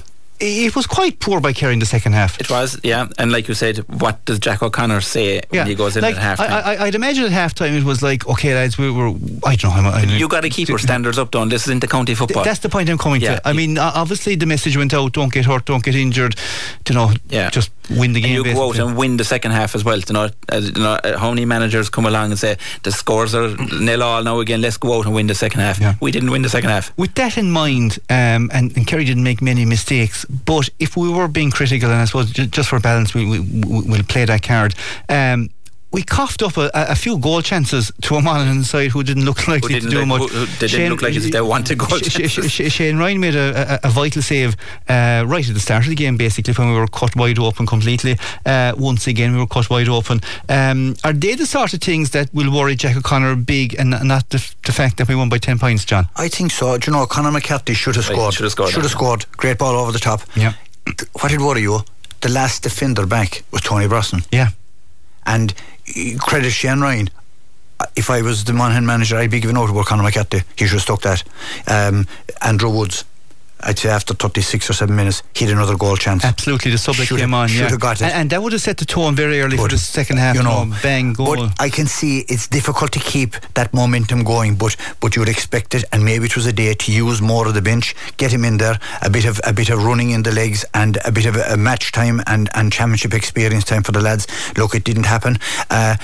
it was quite poor by Kerry in the second half. It was, yeah. And like you said, what does Jack O'Connor say yeah. when he goes in like, at half time? I, I, I'd imagine at half time it was like, okay, lads, we were, I don't know. I, I, you got to keep your standards up, Don. This is into county football. Th- that's the point I'm coming yeah. to. I mean, obviously the message went out: don't get hurt, don't get injured. You know, yeah. just win the game. And you go out and win the second half as well. You know, as, you know, how many managers come along and say the scores are nil all now again? Let's go out and win the second half. Yeah. We didn't win the second half. With that in mind, um, and, and Kerry didn't make many mistakes, but if we were being critical, and I suppose just for balance, we, we we'll play that card. Um, we coughed up a, a few goal chances to a Monaghan side who didn't look like they do like, much. Who, who, they Shane, didn't look like they wanted goal Sh- Sh- Sh- Shane Ryan made a, a, a vital save uh, right at the start of the game, basically, when we were cut wide open completely. Uh, once again, we were cut wide open. Um, are they the sort of things that will worry Jack O'Connor big, and not the, the fact that we won by ten points, John? I think so. Do you know, Conor McCarthy should have scored. Should have scored. Should have scored. Great ball over the top. Yeah. What did worry you? The last defender back was Tony Brosnan. Yeah. And credit Shane Ryan. If I was the Monaghan manager, I'd be giving out about Conor McCarthy. He should have stuck that. Um, Andrew Woods, I'd say after thirty-six or seven minutes, he had another goal chance. Absolutely, the sub that Should came have- on, should yeah. have got it. And, and that would have set the tone very early for But, the second half. you know, no, bang, goal. But I can see it's difficult to keep that momentum going, but but you would expect it, and maybe it was a day to use more of the bench, get him in there, a bit of a bit of running in the legs, and a bit of a, a match time and, and championship experience time for the lads. Look, it didn't happen. Uh,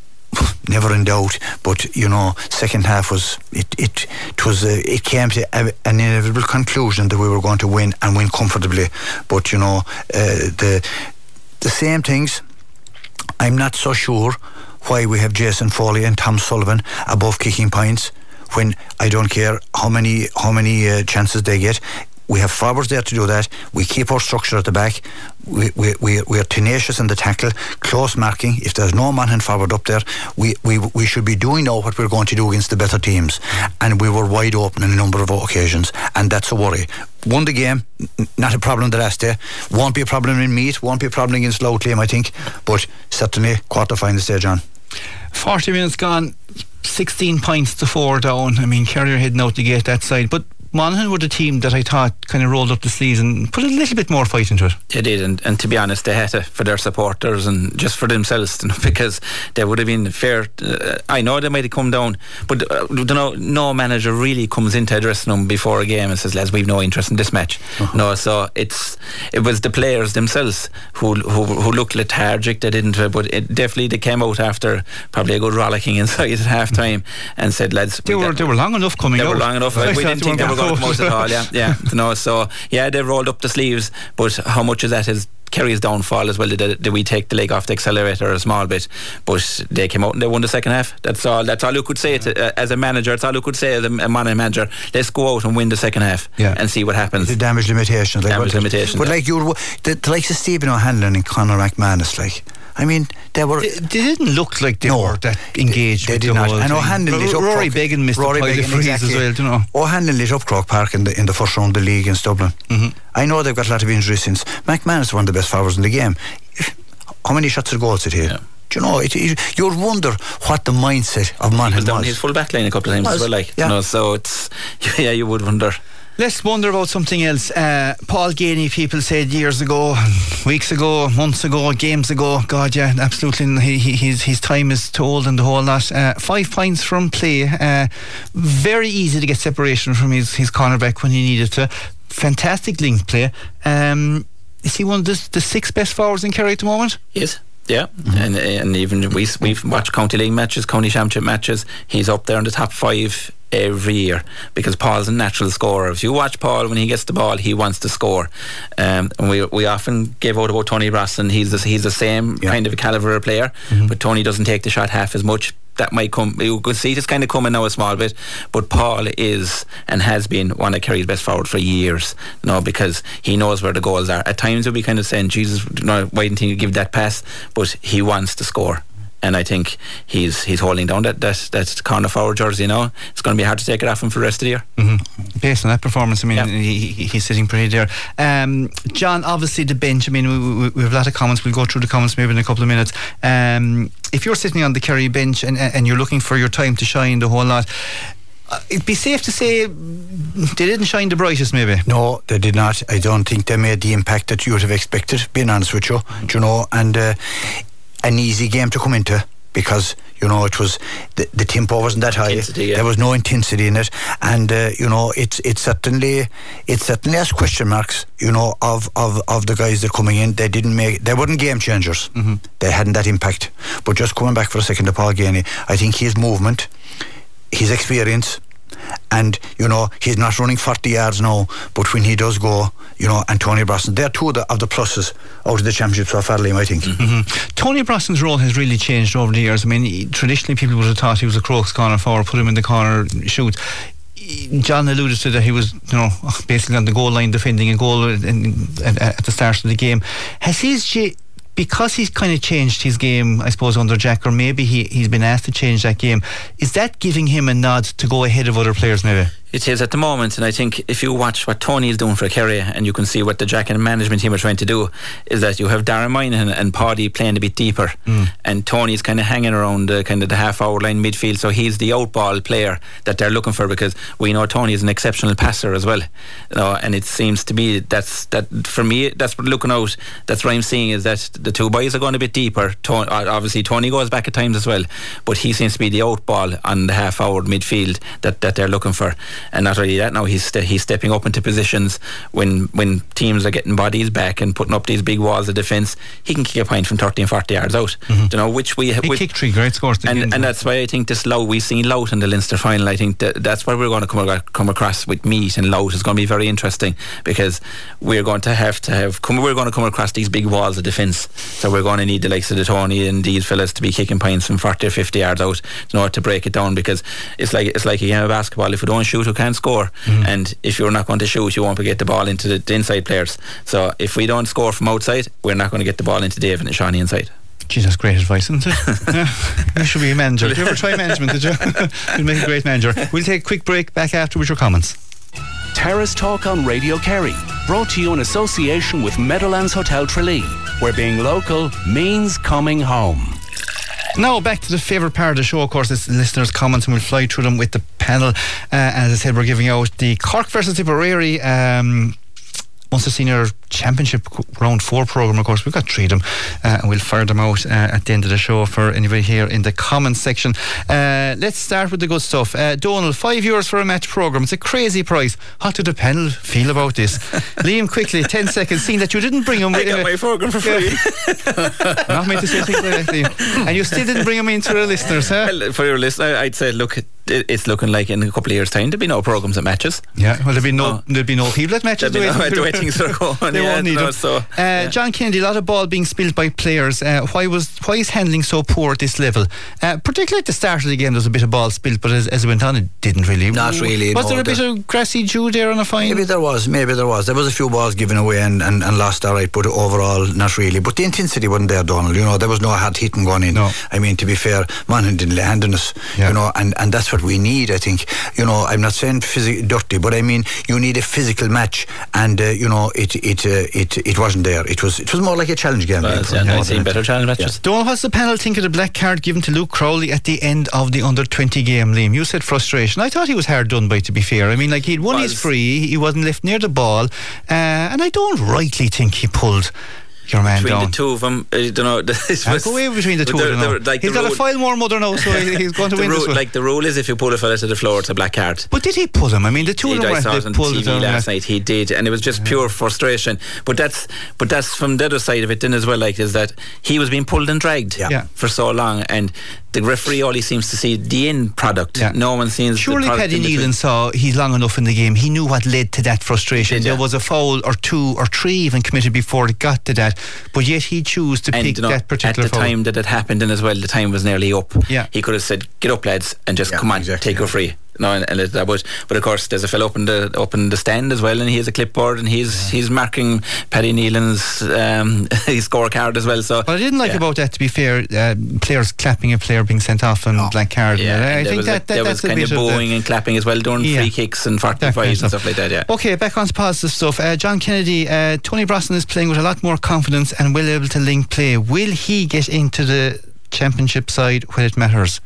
never in doubt, but you know, second half was it it, it was uh, it came to a, an inevitable conclusion that we were going to win and win comfortably. But you know, uh, the the same things, I'm not so sure why we have Jason Foley and Tom Sullivan above kicking points when I don't care how many how many uh, chances they get. We have forwards there to do that. We keep our structure at the back. We we we, we are tenacious in the tackle, close marking. If there's no man hand forward up there, we, we we should be doing now what we're going to do against the better teams. And we were wide open on a number of occasions, and that's a worry. Won the game, n- not a problem the last day. Won't be a problem in Meath. Won't be a problem against Low Claim, I think. But certainly quarter final stage on. forty minutes gone, sixteen points to four down. I mean, Kerry are heading out to get that side, but Monaghan were the team that I thought kind of rolled up the sleeves and put a little bit more fight into it. They did, and, and to be honest, they had to for their supporters and just for themselves, you know, because they would have been fair. Uh, I know they might have come down, but uh, you know, no manager really comes into a dressing room before a game and says, "Lads, we've no interest in this match." Uh-huh. No, so it's it was the players themselves who who, who looked lethargic. They didn't, but it definitely they came out after probably a good rollicking inside at half time and said, "Lads, they we were got, they were long enough coming they out. They were long enough. We didn't think they were going to come out at all. Yeah, yeah. You know, so yeah, they rolled up the sleeves, but how much of that is Kerry's downfall as well? Did, did we take the leg off the accelerator a small bit? But they came out and they won the second half. That's all. That's all you could say to, uh, as a manager. That's all you could say as a, a manager. Let's go out and win the second half, yeah, and see what happens. The damage limitations, like damage limitations. But yeah. like you, were, the, the likes of Stephen O'Hanlon and Conor McManus, like. I mean, they were. They, they didn't look like they no, were that engaged. They, they with did the not. Whole and thing. O'Hanlon lit up. Rory Croc, Beggan missed Rory a pile Beggan, of frees exactly. as well. Do you know? O'Hanlon lit up Croke Park in the in the first round of the league against Dublin. Mm-hmm. I know they've got a lot of injuries since. McManus is one of the best forwards in the game. How many shots or goals did he? Yeah. Do you know? It, it, you'd wonder what the mindset of Monaghan was. He was down his full back line a couple of times as well. Like, yeah. You know, so it's yeah, you would wonder. Let's wonder about something else. Uh, Paul Ganey, people said years ago, weeks ago, months ago, games ago. God, yeah, absolutely. He, he, his his time is too old and the whole lot. Uh, five points from play. Uh, very easy to get separation from his his cornerback when he needed to. Fantastic link play. Um, is he one of the, the six best forwards in Kerry at the moment? Yes. Yeah, mm-hmm. and and even we we've watched county league matches, county championship matches. He's up there in the top five every year because Paul's a natural scorer. If you watch Paul when he gets the ball, he wants to score. Um, and we we often give out about Tony Brosnan. He's the, he's the same yeah. kind of a calibre of player, mm-hmm. but Tony doesn't take the shot half as much. That might come, you could see it's kind of coming now a small bit, but Paul is and has been one of Kerry's best forward for years, you know, because he knows where the goals are. At times we'll be kind of saying, Jesus, you know, why didn't he give that pass? But he wants to score. And I think he's he's holding down that that, that corner forward jersey, you know. It's going to be hard to take it off him for the rest of the year. Mm-hmm. Based on that performance, I mean, yeah. he, he, he's sitting pretty there. Um, John, obviously the bench, I mean, we, we, we have a lot of comments. We'll go through the comments maybe in a couple of minutes. Um, if you're sitting on the Kerry bench and, and you're looking for your time to shine the whole lot, Uh, it'd be safe to say they didn't shine the brightest, maybe. No, they did not. I don't think they made the impact that you would have expected, being honest with you, mm-hmm. you know, and uh, an easy game to come into because, you know, it was the, the tempo wasn't that high. Yeah. There was no intensity in it, and uh, you know, it's it certainly it certainly has question marks, you know, of, of, of the guys that are coming in. They didn't make they weren't game changers. Mm-hmm. They hadn't that impact. But just coming back for a second to Paul Ganey, I think his movement, his experience, and you know, he's not running forty yards now, but when he does go, you know, and Tony Brosnan, they're two of the, of the pluses out of the championship so far, Liam, I think. Mm-hmm. Tony Brosnan's role has really changed over the years. I mean, he, traditionally people would have thought he was a Crokes corner forward, put him in the corner, shoot. John alluded to that he was, you know, basically on the goal line defending a goal in, in, at, at the start of the game. Has his G- because he's kind of changed his game, I suppose, under Jack, or maybe he, he's been asked to change that game, is that giving him a nod to go ahead of other players maybe? It is at the moment, and I think if you watch what Tony is doing for Kerry, and you can see what the Jack and management team are trying to do, is that you have Darren Moynihan and Paddy playing a bit deeper, mm. and Tony's kind of hanging around the kind of the half hour line midfield, so he's the outball player that they're looking for, because we know Tony is an exceptional passer as well, you know, and it seems to be that's that for me that's what looking out that's what I'm seeing, is that the two boys are going a bit deeper. Tony, obviously Tony goes back at times as well, but he seems to be the outball on the half hour midfield that, that they're looking for. And not only that, now he's st- he's stepping up into positions when when teams are getting bodies back and putting up these big walls of defence. He can kick a point from thirty and forty yards out. Mm-hmm. You know, which we he which, kicked three great scores, and, and that's why I think this Louth, we've seen Louth in the Leinster final. I think that that's where we're going to come come across with Meath, and Louth is going to be very interesting, because we're going to have to have come we're going to come across these big walls of defence. So we're going to need the likes of the Tony and these fellas to be kicking points from forty or fifty yards out, you know, to break it down, because it's like it's like a game of basketball. If we don't shoot, we can't score. Mm. And if you're not going to shoot, you won't get the ball into the, the inside players. So if we don't score from outside, we're not going to get the ball into David and Shawnee inside. Geez, that's great advice, isn't it? Yeah. You should be a manager. Did you ever try management, did you? You'd make a great manager. We'll take a quick break, back after with your comments. Terrace Talk on Radio Kerry, brought to you in association with Meadowlands Hotel Tralee, where being local means coming home. Now back to the favourite part of the show, of course, it's listeners' comments, and we'll fly through them with the panel. Uh, as I said, we're giving out the Cork versus Tipperary um, Munster Senior Championship Round four programme. Of course, we've got three of them, uh, and we'll fire them out uh, at the end of the show for anybody here in the comments section. Uh, let's start with the good stuff. uh, Donal, five euros for a match programme. It's a crazy price. How did the panel feel about this? Liam, quickly, ten seconds, seeing that you didn't bring them. I got uh, my programme for free. Yeah. Not meant to say things like that, Liam. And you still didn't bring them in to the listeners, huh? Well, for your listener, I'd say, look, it's looking like in a couple of years' time there'll be no programmes at matches. Yeah, well, there'll be no, oh. there'll be no people at matches. There'll be no, the way things are going. They yeah, won't need no, them. So, uh, yeah. John Kennedy, a lot of ball being spilled by players. Uh, why was why is handling so poor at this level? Uh, particularly at the start of the game, there was a bit of ball spilled, but as, as it went on, it didn't really. Not really. Was no, there a bit of grassy dew there on a fine? Maybe there was. Maybe there was. There was a few balls given away and, and, and lost, all right, but overall, not really. But the intensity wasn't there, Donald. You know, there was no hard hitting going in. No. I mean, to be fair, Monaghan didn't land on us. Yeah. You know, and, and that's what we need, I think. You know, I'm not saying phys- dirty, but I mean, you need a physical match, and uh, you know, it it uh, it it wasn't there. It was it was more like a challenge game. Well, yeah, I've seen better challenge matches. Yeah. Don't what's the panel think of the black card given to Luke Crowley at the end of the under twenty game, Liam? You said frustration. I thought he was hard done by, to be fair. I mean, like, he'd won was. his free, he wasn't left near the ball, uh, and I don't rightly think he pulled your man between down. the two of them, I don't know. I'll go away between the two of them now. Like he's got rule, a file more mother now, so he's going to win rule, this one. Like, the rule is, if you pull a fella to the floor, it's a black card. But did he pull him? I mean, the two of them I saw were it on pulled T V it last night. He did, and it was just pure frustration. But that's but that's from the other side of it then as well, like, is that he was being pulled and dragged yeah. for so long, and the referee only seems to see the end product. Yeah. No one sees surely the product. Paddy Nealon saw he's long enough in the game. He knew what led to that frustration. Did, yeah. There was a foul or two or three even committed before it got to that, but yet he chose to and, pick you know, that particular at the foul. time that it happened, and as well, the time was nearly up. Yeah. He could have said, "Get up, lads, and just yeah, come on, exactly, take yeah. your free." No, and, and that was, but of course, there's a fellow up in the up in the stand as well, and he has a clipboard, and he's yeah. he's marking Paddy Nealon's um, his scorecard as well. So, what I didn't like yeah. about that, to be fair, uh, players clapping a player being sent off and oh. blank card. Yeah, I think that, a, that there that's was a kind bit of booing of and clapping as well during yeah. free kicks and forty-fives kind of and stuff like that. Yeah. Okay, back on to positive stuff. Uh, John Kennedy, uh, Tony Brosnan is playing with a lot more confidence and will able to link play. Will he get into the championship side when it matters?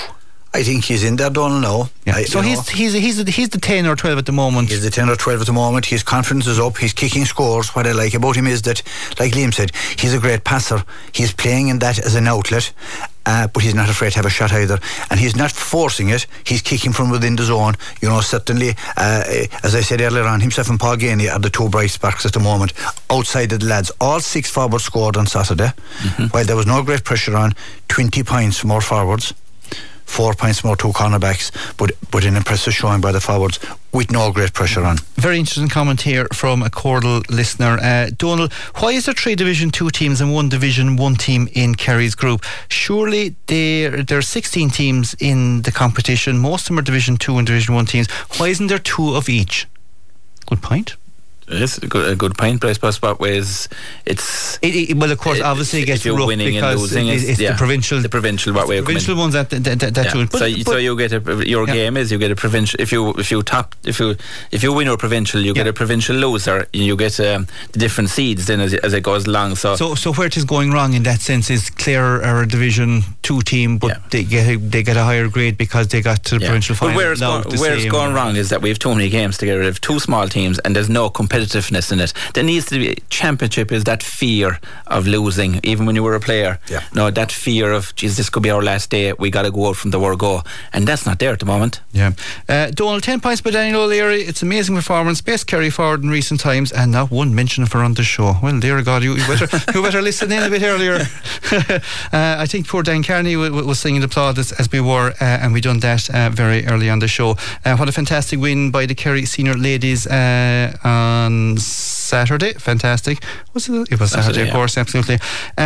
I think he's in there, Donald, now. Yeah. I, so he's, he's he's he's the ten or twelve at the moment. He's the ten or twelve at the moment. His confidence is up. He's kicking scores. What I like about him is that, like Liam said, he's a great passer. He's playing in that as an outlet, uh, but he's not afraid to have a shot either. And he's not forcing it. He's kicking from within the zone. You know, certainly, uh, as I said earlier on, himself and Paul Ganey are the two bright sparks at the moment. Outside of the lads, all six forwards scored on Saturday. Mm-hmm. While there was no great pressure on, twenty points from our forwards. Four points more, two cornerbacks, but but an impressive showing by the forwards with no great pressure on. Very interesting comment here from a Cordal listener. Uh, Donald, why is there three Division two teams and one Division one team in Kerry's group? Surely there, there are sixteen teams in the competition. Most of them are Division two and Division one teams. Why isn't there two of each? Good point. It's a good, a good point, but I suppose what ways it's. It, it, well, of course, it, obviously, it gets if you're rough winning and because losing, it, it's, it's yeah, the provincial, the provincial what way the provincial ones that that, that, that yeah. do it. But, so, but, so you get a your yeah. game is you get a provincial. If you if you top if you if you win a provincial, you yeah. get a provincial loser. You get um, the different seeds then as, as it goes along. So, so so where it is going wrong in that sense is Clare are a Division Two team, but yeah. they get a, they get a higher grade because they got to the yeah. provincial final. But where it's, going, where it's going wrong is that we have too many games together. We have two small teams, and there's no competitiveness in it. There needs to be. Championship is that fear of losing, even when you were a player. Yeah. No, that fear of, geez, this could be our last day. We got to go out from the word go, and that's not there at the moment. Yeah. Uh, Donald, ten points by Daniel O'Leary. It's amazing performance, best carry forward in recent times, and not one mention of her on the show. Well, dear God, you, you better you better listen in a bit earlier. uh, I think poor Dan Carney w- w- was singing the plaudits as we were, uh, and we done that uh, very early on the show. Uh, what a fantastic win by the Kerry senior ladies uh, on Saturday. Fantastic. Was it? It was Saturday, Saturday of course, yeah. Absolutely.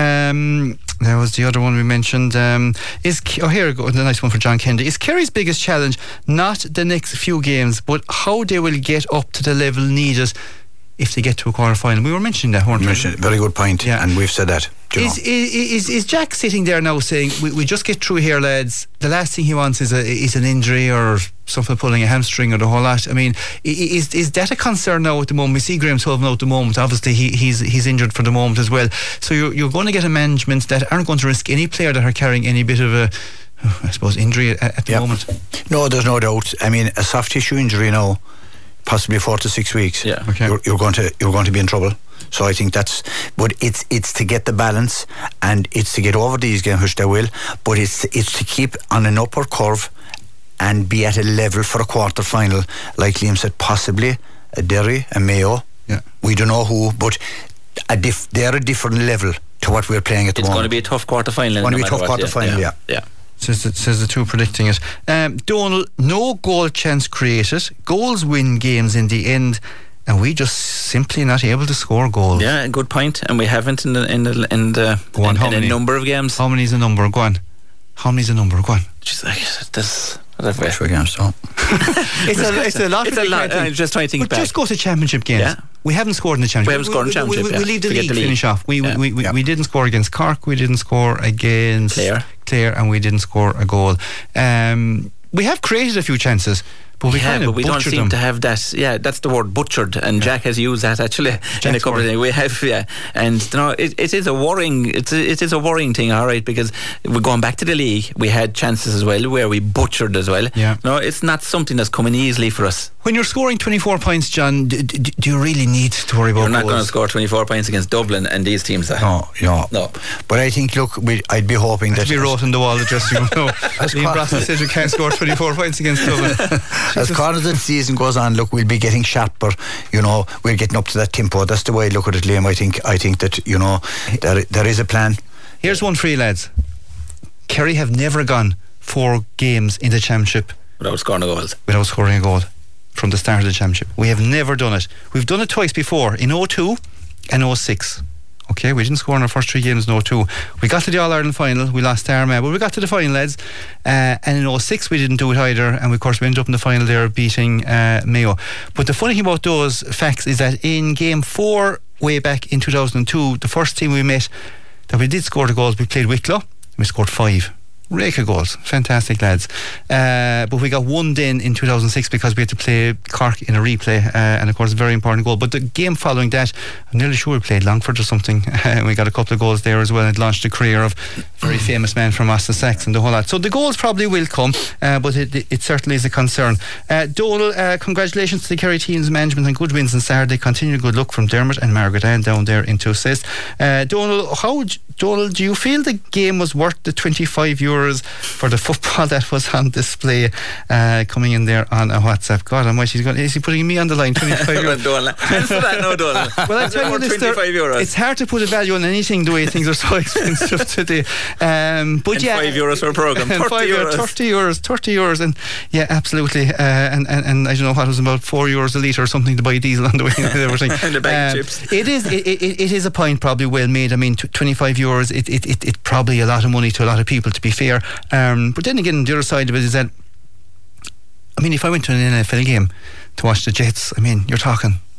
Um, there was the other one we mentioned. Um, is oh here we go, the nice one for John Kennedy. Is Kerry's biggest challenge not the next few games, but how they will get up to the level needed if they get to a quarter final? We were mentioning that, weren't we? Very good point, yeah. And we've said that. Is, is is is Jack sitting there now saying we, we just get through here, lads? The last thing he wants is a is an injury or something pulling a hamstring or the whole lot. I mean, is is that a concern now at the moment? We see Graham Sullivan out at the moment. Obviously, he, he's he's injured for the moment as well. So you're you're going to get a management that aren't going to risk any player that are carrying any bit of a, I suppose, injury at, at the yep. moment. No, there's no doubt. I mean, a soft tissue injury now, possibly four to six weeks. Yeah, okay. You're, you're going to you're going to be in trouble. So I think that's, but it's it's to get the balance and it's to get over these games, which they will. But it's it's to keep on an upward curve and be at a level for a quarter final, like Liam said, possibly a Derry, a Mayo. Yeah, we don't know who, but a diff, they're a different level to what we're playing at the it's moment. It's going to be a tough quarter final. It's going no to be a tough what, quarter yeah, final. Yeah, yeah. yeah. Says the, says the two predicting it. Um, Donald, no goal chance created. Goals win games in the end. And we just simply not able to score goals. Yeah, good point. And we haven't in the in the in the Go on, in, how in many? a number of games. How many's a number? Go on. How many's a number? Go on. Just like this. Whatever. Extra games, so. it's, a, it's a lot. It's a lot. I'm just trying to think but back. just go to championship games. Yeah. We haven't scored in the championship. We haven't scored in the championship. We, we, we, yeah. we leave the Forget league, the league. finish off. We yeah. we, we, yeah. we didn't score against Cork. We didn't score against Clare. Clare, and we didn't score a goal. Um, we have created a few chances. But we yeah, kind but of we don't seem them. to have that. Yeah, that's the word, butchered, and yeah. Jack has used that actually Jack's in a couple word. of things. We have, yeah, and you know, it, it is a worrying. It's a, it is a worrying thing, all right, because we're going back to the league. We had chances as well where we butchered as well. Yeah, no, it's not something that's coming easily for us. When you're scoring twenty-four points, John, do, do, do you really need to worry about? You're not goals? going to score twenty-four points against Dublin and these teams. Are. No, no, no. But I think, look, we, I'd be hoping that we wrote on the wall the dressing room. No, Liam Brosnan said you can't score twenty-four points against Dublin. As far as the season goes on, look, we'll be getting sharper. You know, we're getting up to that tempo. That's the way I look at it, Liam. I think, I think that you know, there there is a plan. Here's one for you, lads. Kerry have never gone four games in the championship without scoring a goal. Without scoring a goal from the start of the championship. We have never done it. We've done it twice before, in oh two and oh six. Okay, we didn't score in our first three games in oh two. We got to the All-Ireland final, we lost to Armagh, but we got to the final, lads. Uh, and in oh six we didn't do it either, and of course we ended up in the final there beating uh, Mayo. But the funny thing about those facts is that in game four, way back in two thousand two, the first team we met that we did score the goals, we played Wicklow, and we scored five. Rake of goals, fantastic lads. Uh, but we got one then in two thousand six because we had to play Cork in a replay, uh, and of course a very important goal. But the game following that, I'm nearly sure we played Longford or something, and we got a couple of goals there as well. It launched the career of a very famous man from Austin Sachs and the whole lot. So the goals probably will come, uh, but it, it, it certainly is a concern. uh, Donal, uh, congratulations to the Kerry team's management and good wins on Saturday. Continue good luck from Dermot and Margaret Ann down there in Tuasis. uh, Donal, how Donal, do you feel the game was worth the twenty-five euros for the football that was on display, uh, coming in there on a WhatsApp? God almighty, he's going, is he putting me on the line? twenty-five euros. Answer that now, Donal. Well, I tell you this, twenty-five euros. It's hard to put a value on anything the way things are so expensive today. Um, but and yeah, five euros for a program. thirty five euros. thirty euros, thirty euros, and yeah, absolutely. Uh, and, and and I don't know what it was, about four euros a litre or something to buy diesel on the way and everything. And the bag um, of chips. It is. It, it, it is a point probably well made. I mean, t- twenty-five euros. It it it it's probably a lot of money to a lot of people, to be fair. Um, but then again, the other side of it is that, I mean, if I went to an N F L game to watch the Jets, I mean, you're talking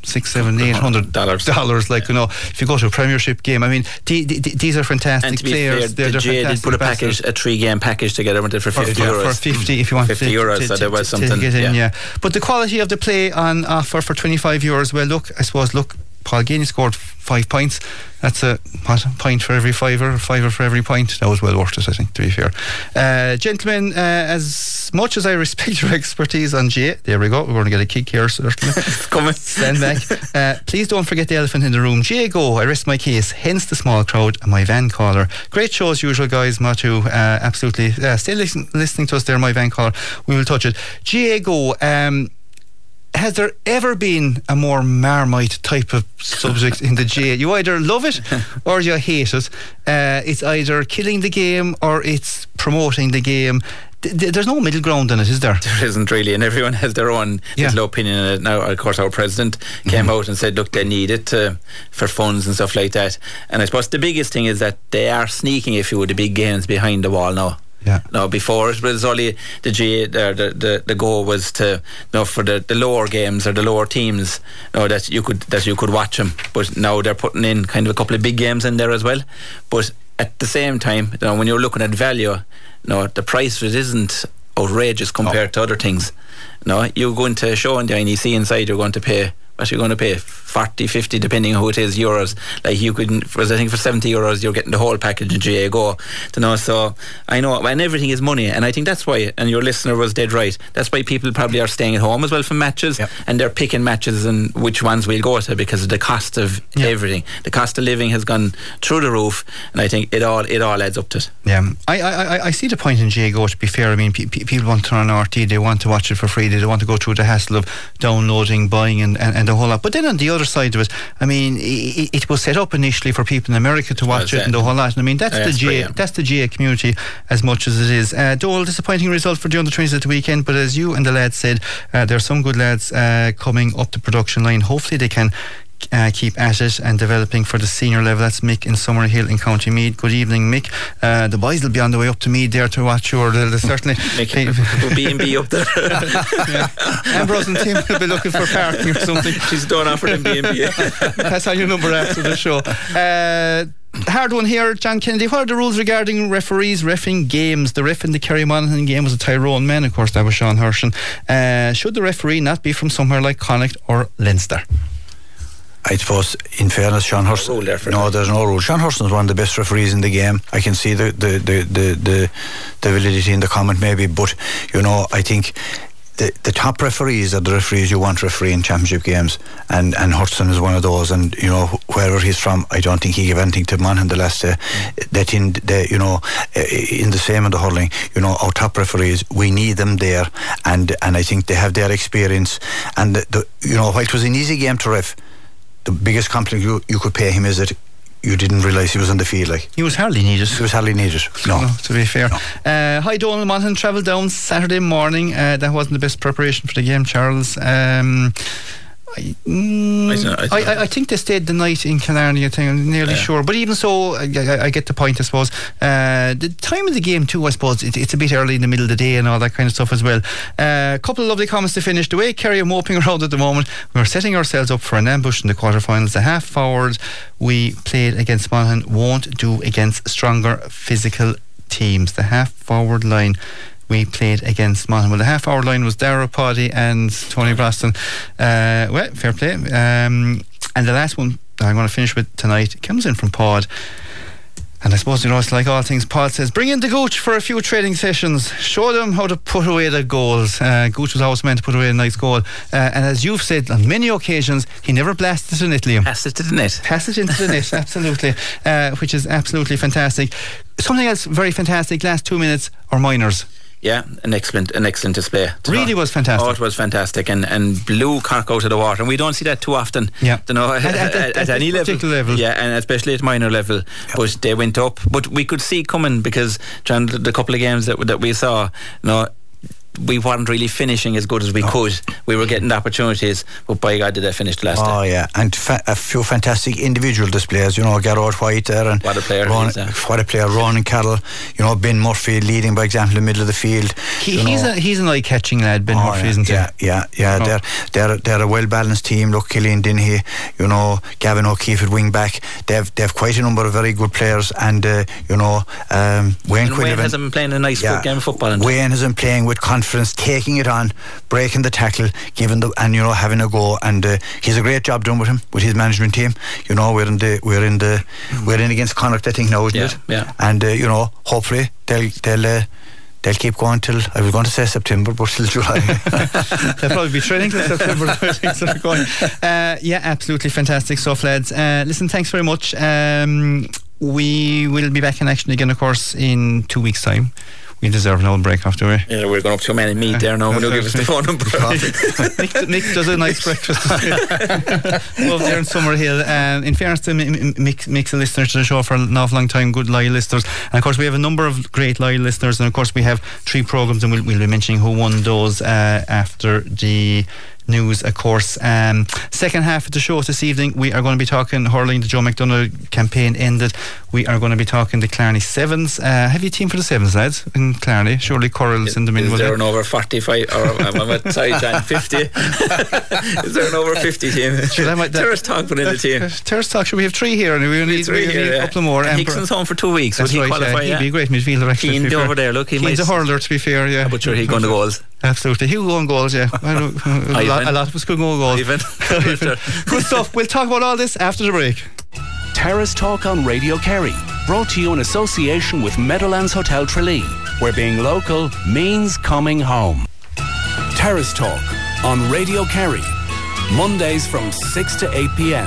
six, seven, eight hundred dollars. Dollars, like, you know, if you go to a Premiership game, I mean, d- d- these are fantastic and to be players. fair, they're, the they're J did fantastic put a ambassadors. package, a three game package together with it for fifty for, euros. For fifty, if you want fifty to, euros, to, so there was to, something. to get in, yeah. yeah. But the quality of the play on offer for twenty-five euros. Well, look, I suppose, look, Paul Geaney scored five points. That's a what, a point for every fiver, fiver for every point. That was well worth it, I think, to be fair. Uh, gentlemen, uh, as much as I respect your expertise on J, there we go, we're going to get a kick here, certainly. Coming. Stand back. Uh, please don't forget the elephant in the room. J Go, I rest my case, hence the small crowd and my van caller. Great show as usual, guys. Matu, uh, absolutely. Uh, stay listen, listening to us there, my van caller. We will touch it. J Go, um, has there ever been a more Marmite type of subject in the J? You either love it or you hate it. Uh, it's either killing the game or it's promoting the game. D- d- there's no middle ground in it, is there? There isn't really, and everyone has their own Yeah. little opinion on it. Now, of course, our president came Mm-hmm. out and said, look, they need it to, for funds and stuff like that. And I suppose the biggest thing is that they are sneaking, if you would, the big games behind the wall now. Yeah. No, before it was only the G, the the, the, the goal was to, you know, for the, the lower games or the lower teams, you know, that you could that you could watch them. But now they're putting in kind of a couple of big games in there as well. But at the same time, you know, when you're looking at value, you know, the price of it isn't outrageous compared to other things. No, you go into a show and the I N E C inside, you're going to pay. What you're going to pay forty, fifty, depending on who it is, euros. Like you could, for, I think for seventy euros you're getting the whole package in G A Go. You know, so I know, and everything is money, and I think that's why. And your listener was dead right. That's why people probably are staying at home as well for matches, yep. and they're picking matches and which ones we'll go to because of the cost of yep. everything. The cost of living has gone through the roof, and I think it all it all adds up to it. Yeah, I I, I see the point in J Go. To be fair, I mean, pe- pe- people want to turn on R T, they want to watch it for free, they don't want to go through the hassle of downloading, buying, and, and, and the whole lot. But then on the other side of it, I mean, it, it was set up initially for people in America to watch Well, it and the whole lot. And I mean, that's Yeah, the it's J, brilliant. that's the J community as much as it is. Uh, Dole, disappointing result for the under twenties at the weekend, but as you and the lads said, uh, there are some good lads uh, coming up the production line. Hopefully they can Uh, keep at it and developing for the senior level. That's Mick in Summerhill in County Meath. Good evening, Mick. Uh, the boys will be on the way up to Meath there to watch your. They'll, they'll certainly. B and B up there. Yeah. Ambrose and Tim will be looking for parking or something. She's done offer them B and B. Pass on your number after the show. Uh, hard one here, John Kennedy. What are the rules regarding referees reffing games? The ref in the Kerry Monaghan game was a Tyrone man, of course, that was Sean Hershen. Uh, should the referee not be from somewhere like Connacht or Leinster? I suppose, in fairness, Sean Hurston. Rule there for No, that. there's no rule. Sean Hurston is one of the best referees in the game. I can see the the, the, the, the the validity in the comment, maybe, but you know, I think the the top referees are the referees you want to referee in championship games, and and Hurston is one of those. And you know, wherever he's from, I don't think he gave anything to Monaghan the last day. That in the you know in the same in the hurling, you know, our top referees, we need them there, and and I think they have their experience. And the, the you know, while it was an easy game to ref, the biggest compliment you, you could pay him is that you didn't realise he was on the field. Like, He was hardly needed. he was hardly needed. No. No, to be fair. No. Uh, hi, Donald Monaghan travelled down Saturday morning. Uh, that wasn't the best preparation for the game, Charles. Um, I, mm, I don't know, I don't I, know. I think they stayed the night in Killarney, I think, I'm nearly Yeah. sure. But even so, I, I, I get the point, I suppose. Uh, the time of the game, too, I suppose, it, it's a bit early in the middle of the day and all that kind of stuff as well. A uh, couple of lovely comments to finish. The way Kerry are moping around at the moment, we're setting ourselves up for an ambush in the quarterfinals. The half forward we played against Monaghan won't do against stronger physical teams. The half forward line we played against Monaghan. Well, the half hour line was Dara Poddy and Tony Broston. Uh, well, fair play. Um, and the last one that I'm going to finish with tonight comes in from Pod. And I suppose, you know, it's like all things. Pod says, bring in the Gooch for a few training sessions. Show them how to put away the goals. Uh, Gooch was always meant to put away a nice goal. Uh, and as you've said on many occasions, he never blasted it in Italy. Pass it to the net. Pass it into the net, absolutely. Uh, which is absolutely fantastic. Something else very fantastic, last two minutes, or minors. Yeah, an excellent, an excellent display. Really was fantastic. Oh, it was fantastic, and and blew Cork out of the water, and we don't see that too often. Yeah. You know, at, At- at- at, at at any this level. particular level. Yeah, and especially at minor level. But they went up. But we could see coming because John, the couple of games that that we saw, you know, we weren't really finishing as good as we no. could. We were getting the opportunities, but by God did they finish the last oh day. yeah, and fa- a few fantastic individual displays, you know, Gerard White there, and what a player Ron, he is, uh. what a player Ronan Carroll, you know, Ben Murphy leading by example in the middle of the field. He, he's, a, he's an eye-catching lad, Ben oh, Murphy, yeah, isn't he? Yeah, yeah, yeah. Oh. They're, they're, they're a well-balanced team. Look, Killian Dennehy, you know, Gavin O'Keefe at wing-back. They've, they've quite a number of very good players, and, uh, you know, um, Wayne and Wayne has been playing a nice yeah, game of football. Wayne has been playing with confidence, taking it on, breaking the tackle, giving the, and, you know, having a go, and uh, he's a great job done with him, with his management team. You know, we're in the, we're in the, mm. we're in against Connacht, I think now, isn't yeah, it? Yeah. And, uh, you know, hopefully they'll, they'll, uh, they'll keep going till, I was going to say September, but till July. They'll probably be training till September. Are going. Uh, yeah, absolutely fantastic stuff, lads. Uh, listen, thanks very much. Um, we will be back in action again, of course, in two weeks' time. We deserve an old break after we. Yeah, we're going up to a man and meat there now. We'll give us the phone number. Nick, Nick does a nice breakfast over there in Summerhill. Um, in fairness to Mick, Mick's a listener to the show for an awful long time, good loyal listeners. And of course, we have a number of great loyal listeners. And of course, we have three programmes, and we'll, we'll be mentioning who won those uh, after the news, of course. Um, second half of the show this evening, we are going to be talking hurling. The Joe McDonagh campaign ended. We are going to be talking the Clarny Sevens. Uh, have you a team for the Sevens, lads, in Clarny? Surely Coral's in the middle. Is there an over forty-five or I'm at sorry, John, fifty? Is there an over fifty team? Terrace Talk put in the team. Terrace Talk, should we have three here? And we need, three we here, need yeah. a couple more. And Hickson's home for two weeks. That's Would he right, qualify? Yeah. Yeah. He'd be a great midfielder, actually. Keane over there, look, he Keane's might, a hurler, to be fair, yeah. But sure, he'd go on the goals. Absolutely, he'll go on goals, yeah. I don't, a, lot, a lot of us could go on goals. Ivan. Good stuff. We'll talk about all this after the break. Terrace Talk on Radio Kerry, brought to you in association with Meadowlands Hotel Tralee, where being local means coming home. Terrace Talk on Radio Kerry, Mondays from six to eight p.m.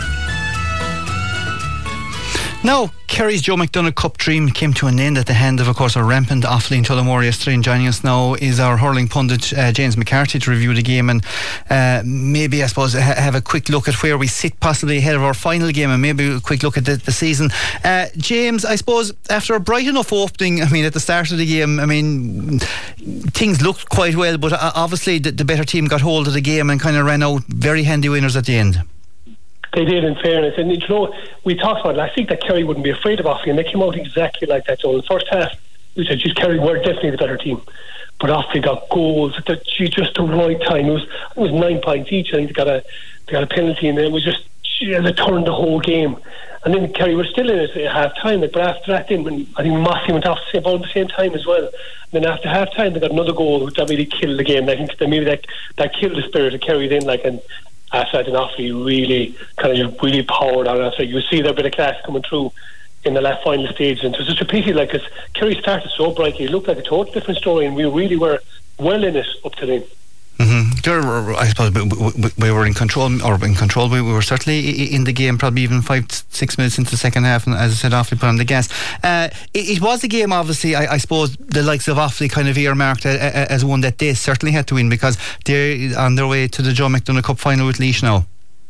Now, Kerry's Joe McDonagh Cup dream came to an end at the hand of, of course, a rampant Offaly in Tullamore yesterday. And joining us now is our hurling pundit, uh, James McCarthy, to review the game and uh, maybe, I suppose, ha- have a quick look at where we sit possibly ahead of our final game, and maybe a quick look at the, the season. Uh, James, I suppose, after a bright enough opening, I mean, at the start of the game, I mean, things looked quite well, but uh, obviously the, the better team got hold of the game and kind of ran out very handy winners at the end. They did, in fairness. And you know, we talked about last week that Kerry wouldn't be afraid of Offaly, and they came out exactly like that. So in the first half, we said, geez, Kerry were definitely the better team. But Offaly got goals at the, geez, just the right time. It was it was nine points each. I think they got a they got a penalty, and it was just, geez, they turned the whole game. And then Kerry were still in it at half time. But after that, then when I think Mossy went off about the same time as well. And then after half time, they got another goal that really killed the game. I think that maybe that that killed the spirit of Kerry then, like and. After that, and Offaly really kind of really powered on it. So you see their bit of class coming through in the last final stage, and it was just a pity, like, because Kerry started so brightly. It looked like a totally different story, and we really were well in it up to then. Mm-hmm. There, I suppose we, we were in control, or in control. We were certainly in the game, probably even five, six minutes into the second half, and as I said, Offaly put on the gas. Uh, it, it was a game, obviously. I, I suppose the likes of Offaly kind of earmarked a, a, as one that they certainly had to win, because they're on their way to the Joe McDonagh Cup final with Laois now.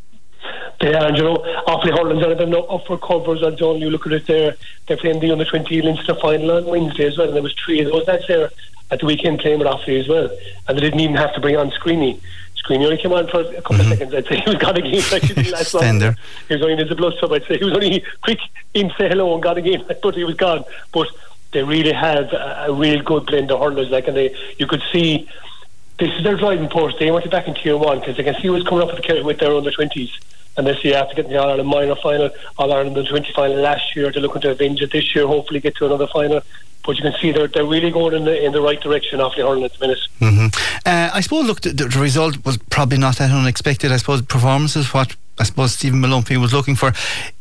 They are, and you know, Offaly hurling's on them up for covers on zone. You look at it there, they're playing the under twenty Leinster final on Wednesday as well, and there was three of those lads there at the weekend playing with Offaly as well, and they didn't even have to bring on Screeny. Screeny only came on for a couple mm-hmm. of seconds. I'd say he was got a game, like he didn't last long. He was only in the blood sub. I'd say he was only quick in, say hello, and got a game, but he was gone. But they really have a, a real good blend of hurlers, like, and they, you could see this is their driving force. They want to back in tier one because they can see what's coming up with, the, with their under twenties. And they see after getting the All Ireland minor final, All Ireland under twenty final last year, they're looking to avenge it this year, hopefully get to another final. But you can see they're, they're really going in the, in the right direction after hurling at the minute. Mm-hmm. Uh, I suppose, look, the, the result was probably not that unexpected. I suppose performance is what I suppose Stephen Malumphey was looking for.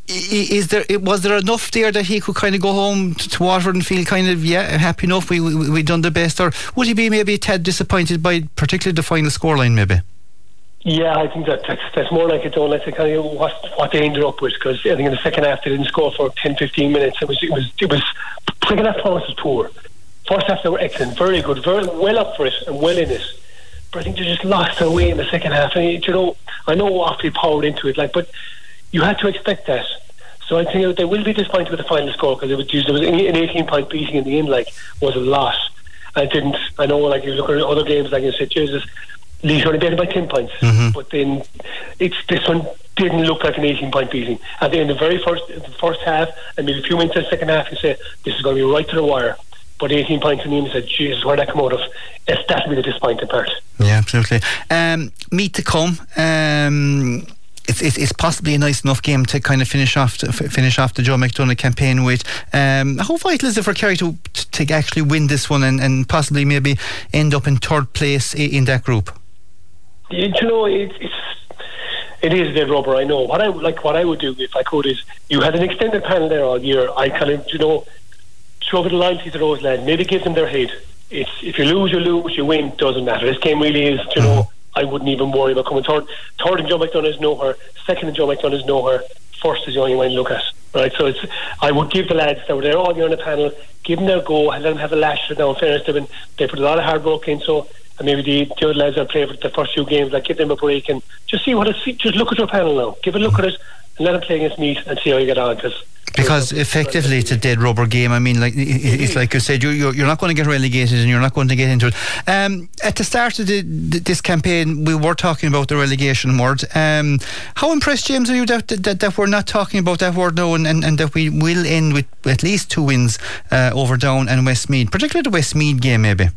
Is there was there enough there that he could kind of go home to, to Waterford and feel kind of yeah happy enough we we we done the best, or would he be maybe a tad disappointed by particularly the final scoreline maybe? Yeah, I think that that's, that's more like it. Don't let kind of what what they ended up with, because I think in the second half they didn't score for ten, fifteen minutes. It was it was it was second half performance was poor. First half they were excellent, very good, very well up for it and well in it. But I think they just lost their way in the second half. And you know, I know Offaly powered into it, like, but you had to expect that. So I think they will be disappointed with the final score, because it was there was an eighteen point beating in the end, like, was a lot. I didn't. I know, like you look at other games, like you said, Jesus, Laois only beat by ten points, mm-hmm. but then it's this one didn't look like an eighteen point beating. At the end of the very first the first half, and maybe a few minutes in the second half, you say this is going to be right to the wire. But eighteen points in the end, you said, Jesus, where'd that come out of? It's that'll be the disappointing part. Yeah, absolutely. Um, meet to come. Um, It's, it's it's possibly a nice enough game to kind of finish off to f- finish off the Joe McDonagh campaign with. Um, how vital is it for Kerry to to actually win this one and, and possibly maybe end up in third place in, in that group? You know, it, it's it is dead rubber. I know. What I like, what I would do if I could is you had an extended panel there all year. I kind of you know show a bit of loyalty to those lads. Maybe give them their head. It's if you lose, you lose. You win. Doesn't matter. This game really is. You know. I wouldn't even worry about coming third. Third in Joe McDonagh is nowhere. Second in Joe McDonagh is nowhere. First is the only one to look at. Right, so it's. I would give the lads that were there all year on the panel, give them their go, and let them have a lash. Now, in fairness, they've been, they put a lot of hard work in. So, and maybe the, the other lads that played for the first few games, like give them a break and just see what it. Just look at your panel now. Give a look at it and let them play against Meath and see how you get on. Cause Because effectively it's a dead rubber game. I mean, like it's like you said, you're you're not going to get relegated and you're not going to get into it. Um, at the start of the, this campaign, we were talking about the relegation word. Um, how impressed, James, are you that, that that we're not talking about that word now, and, and, and that we will end with at least two wins uh, over Down and Westmeath, particularly the Westmeath game, maybe?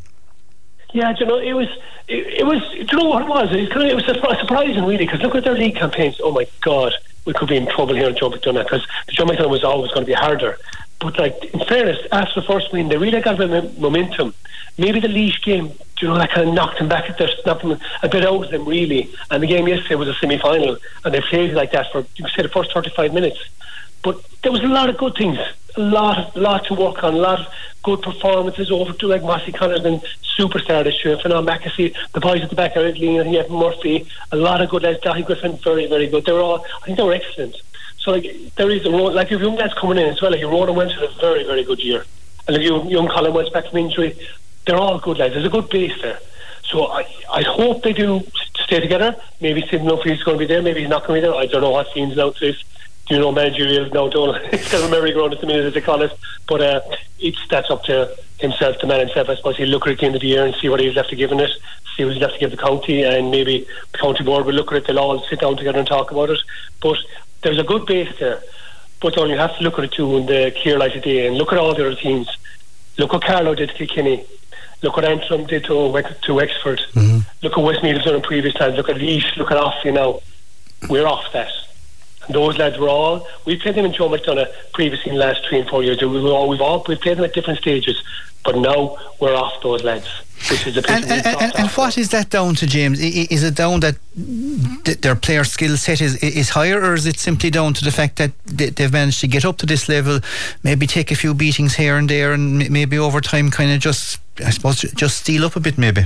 Yeah, do you know, it was it, it was. Do you know what it was? It was, kind of, it was surprising, really, because look at their league campaigns. Oh my God. We could be in trouble here in Joe McDonagh because Joe McDonagh was always going to be harder. But like in fairness, after the first win, they really got a bit of momentum. Maybe the Laois game, you know, that kind of knocked them back. They're snapping a bit out of them, really. And the game yesterday was a semi-final, and they played like that for, you could say, the first thirty-five minutes. But there was a lot of good things, a lot, of, lot to work on, a lot of good performances over to like Mossy Connors and superstar this year. Fernand McAfee, the boys at the back, Eric Lean and Evan Murphy, a lot of good lads. Dahi Griffin, very, very good. They were all, I think they were excellent. So like there is a road, like your young lads coming in as well. Like your Ronan Welch had a very, very good year, and like young, young Colin Welch back from injury. They're all good lads. There's a good base there. So I, I hope they do stay together. Maybe Stephen Luffy's going to be there. Maybe he's not going to be there. I don't know what scenes now to this. You know, managerial now, don't it's kind of a merry-go-round at the minute, as they call it. But uh, it's that's up to himself, to man himself. I suppose he'll look at it at the end of the year and see what he's left to give in it, see what he's left to give the county, and maybe the county board will look at it. They'll all sit down together and talk about it. But there's a good base there. But Don, you have to look at it too in the clear light of day and look at all the other teams. Look what Carlow did to Kilkenny. Look what Antrim did to, to Wexford. Mm-hmm. Look at Westmeath has done in previous times. Look at Laois. Look at Offaly now. We're off that. Those lads were all. We played them in Joe McDonagh previously in the last three and four years. We were all, we've all we played them at different stages, but now we're off those lads. Which is a and and, and, and what is that down to, James? Is it down that their player skill set is is higher, or is it simply down to the fact that they've managed to get up to this level, maybe take a few beatings here and there, and maybe over time kind of just, I suppose, just steal up a bit, maybe?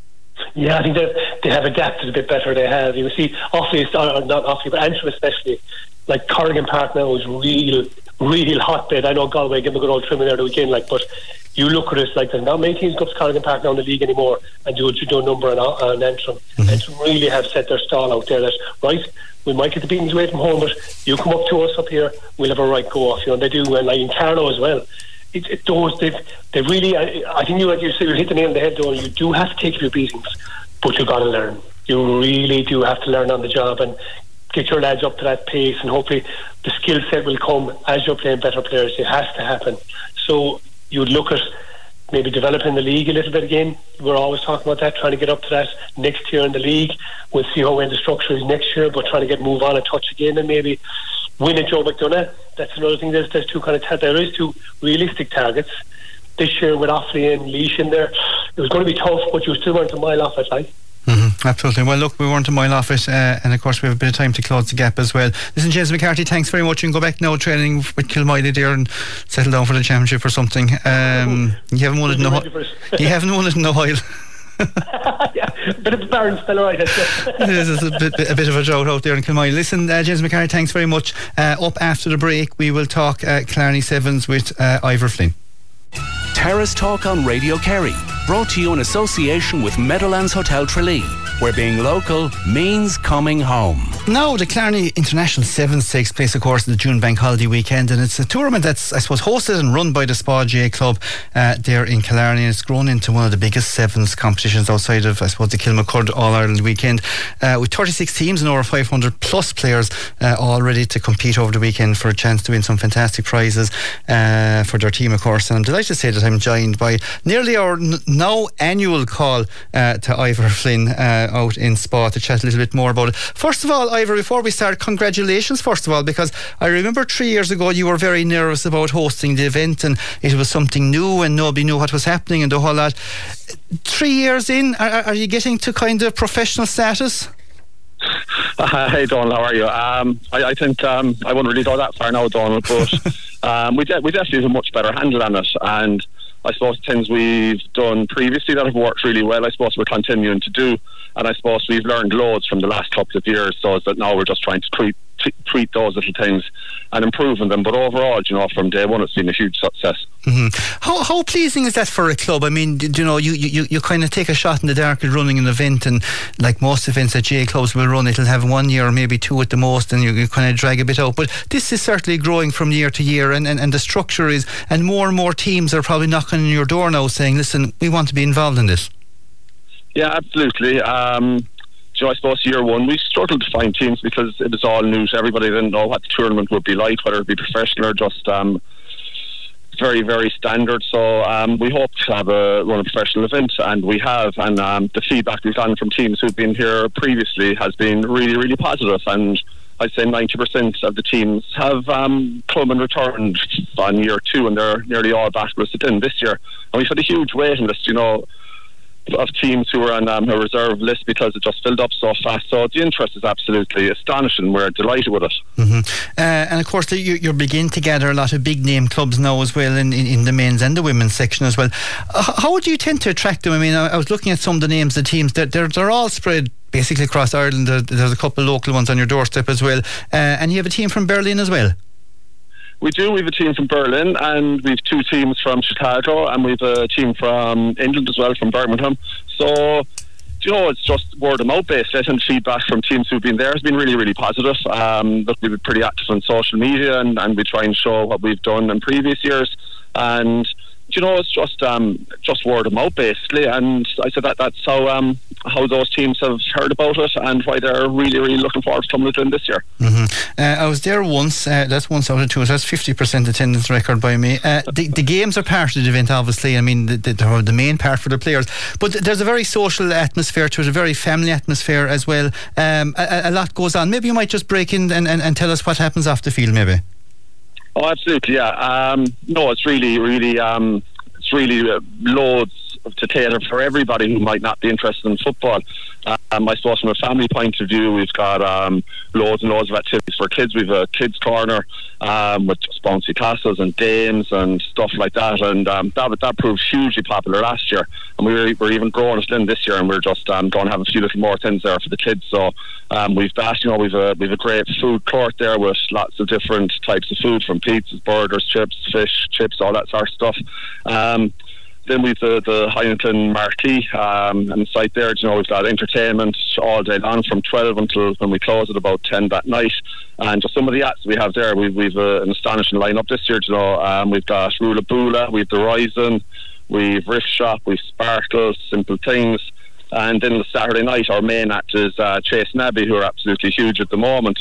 Yeah, I think they they have adapted a bit better. They have. You see, Offaly, or not Offaly, but Antrim especially, like Corrigan Park now is real, real hotbed. I know Galway give them a good old trim in there the weekend, like, but you look at it, like there's not many teams go up to Corrigan Park now in the league anymore and do, do a number on, on Antrim. Mm-hmm. Antrim really have set their stall out there that, right, we might get the beatings away from home, but you come up to us up here, we'll have a right go off, you know, and they do, and like in Carlow as well. It, it those they've they really I, I think you like you said you hit the nail on the head though. You do have to take a few beatings, but you got to learn. You really do have to learn on the job and get your lads up to that pace, and hopefully the skill set will come as you're playing better players. It has to happen. So you'd look at maybe developing the league a little bit again. We're always talking about that, trying to get up to that next year in the league. We'll see how the structure is next year, but trying to get move on a touch again and maybe win at Joe McDonagh. That's another thing. There's, there's two kind of ta- there is two realistic targets this year with Offaly and Laois in there. It was going to be tough, but you still weren't a mile off it, like. Mm-hmm, absolutely. Well, look, we weren't a mile off it, uh, and of course we have a bit of time to close the gap as well. Listen, James McCarthy, thanks very much. You can go back now training with Kilmiley there and settle down for the championship or something. Um, you haven't won it in a while. You haven't won it in a while. Yeah, a bit of a barren spell, right? It is a bit, a bit of a drought out there in Kilmiley. Listen, uh, James McCarthy, thanks very much. Uh, up after the break, we will talk uh, Clarny Sevens with uh, Ivor Flynn. Terrace Talk on Radio Kerry, brought to you in association with Meadowlands Hotel Tralee, where being local means coming home. Now, the Killarney International Sevens takes place, of course, in the June Bank Holiday weekend, and it's a tournament that's, I suppose, hosted and run by the Spa J Club uh, there in Killarney. It's grown into one of the biggest sevens competitions outside of, I suppose, the Kilmacud All-Ireland weekend, uh, with thirty-six teams and over five hundred plus players uh, all ready to compete over the weekend for a chance to win some fantastic prizes uh, for their team, of course. And I'm delighted to say that I'm joined by nearly our n- now annual call uh, to Ivor Flynn uh, out in Spa to chat a little bit more about it. First of all, Ivor, before we start, congratulations first of all, because I remember three years ago you were very nervous about hosting the event, and it was something new and nobody knew what was happening and the whole lot. Three years in, are, are you getting to kind of professional status? Uh, hey Donald, how are you? Um, I, I think um, I wouldn't really go that far now, Donald, but um, we, de- we definitely have a much better handle on it, and I suppose things we've done previously that have worked really well, I suppose we're continuing to do, and I suppose we've learned loads from the last couple of years, so that now we're just trying to tweak, t- tweak those little things and improving them. But overall, you know, from day one, it's been a huge success. Mm-hmm. How how pleasing is that for a club? I mean, you know, you, you, you kind of take a shot in the dark at running an event, and like most events that J clubs will run, it'll have one year or maybe two at the most, and you, you kind of drag a bit out. But this is certainly growing from year to year, and, and, and the structure is, and more and more teams are probably knocking on your door now saying, listen, we want to be involved in this. Yeah, absolutely. Um, you know, I suppose year one we struggled to find teams because it was all new to everybody. Didn't know what the tournament would be like, whether it be professional or just um, very, very standard. So um, we hope to have a run a professional event, and we have. And um, the feedback we've gotten from teams who've been here previously has been really, really positive. And I'd say ninety percent of the teams have um, come and returned on year two, and they're nearly all back with us in this year. And we've had a huge waiting list, you know, of teams who were on um, a reserve list because it just filled up so fast. So the interest is absolutely astonishing. We're delighted with it. Mm-hmm. Uh, and of course, you, you're beginning to gather a lot of big name clubs now as well in, in, in the men's and the women's section as well. Uh, how do you tend to attract them? I mean, I, I was looking at some of the names of the teams. They're, they're, they're all spread basically across Ireland. There's a couple of local ones on your doorstep as well. Uh, and you have a team from Berlin as well. We do. We have a team from Berlin, and we have two teams from Chicago, and we have a team from England as well, from Birmingham. So, you know, it's just word of mouth based. I think feedback from teams who've been there has been really, really positive. Um, look, we've been pretty active on social media, and, and we try and show what we've done in previous years. And you know, it's just um, just word of mouth basically, and I said that that's how um, how those teams have heard about it and why they're really, really looking forward to coming to it in this year. Mm-hmm. Uh, I was there once. Uh, that's once out of two. That's fifty percent attendance record by me. Uh, the, the games are part of the event, obviously. I mean, the, the, they're the main part for the players, but there's a very social atmosphere to it, a very family atmosphere as well. Um, a, a lot goes on. Maybe you might just break in and, and, and tell us what happens off the field, maybe. Oh, absolutely, yeah. Um, no, it's really, really, um, it's really uh, loads to cater for everybody who might not be interested in football. Um, I suppose from a family point of view, we've got um, loads and loads of activities for kids. We've a kids corner um, with just bouncy castles and games and stuff like that, and um, that that proved hugely popular last year. And we were, we're even growing it in this year, and we're just um, going to have a few little more things there for the kids. So um, we've that, you know, we've a we've a great food court there with lots of different types of food, from pizzas, burgers, chips, fish, chips, all that sort of stuff. Um, Then we've the, the Heineken Marquee um, and the site there. You know, we've got entertainment all day long from twelve until when we close at about ten that night. And just some of the acts we have there, we've, we've uh, an astonishing lineup this year. You know, um, we've got Rula Bula, we've the Horizon, we've Riff Shop, we've Sparkles, Simple Things. And then the Saturday night, our main act is uh, Chase Nabby, who are absolutely huge at the moment.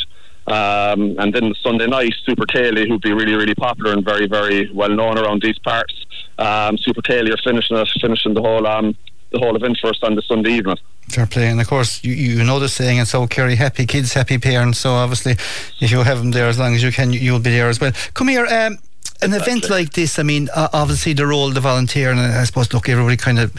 Um, and then the Sunday night, Super Taylor, who'd be really, really popular and very, very well known around these parts. Um, Super Taylor finishing it, finishing the whole um, the whole event for us on the Sunday evening. Fair play. And of course, you, you know the saying, and so Kerry, happy kids, happy parents. So obviously, if you have them there as long as you can, you, you'll be there as well. Come here. Um, An event like this, I mean, uh, obviously the role of the volunteer, and I suppose, look, everybody kind of,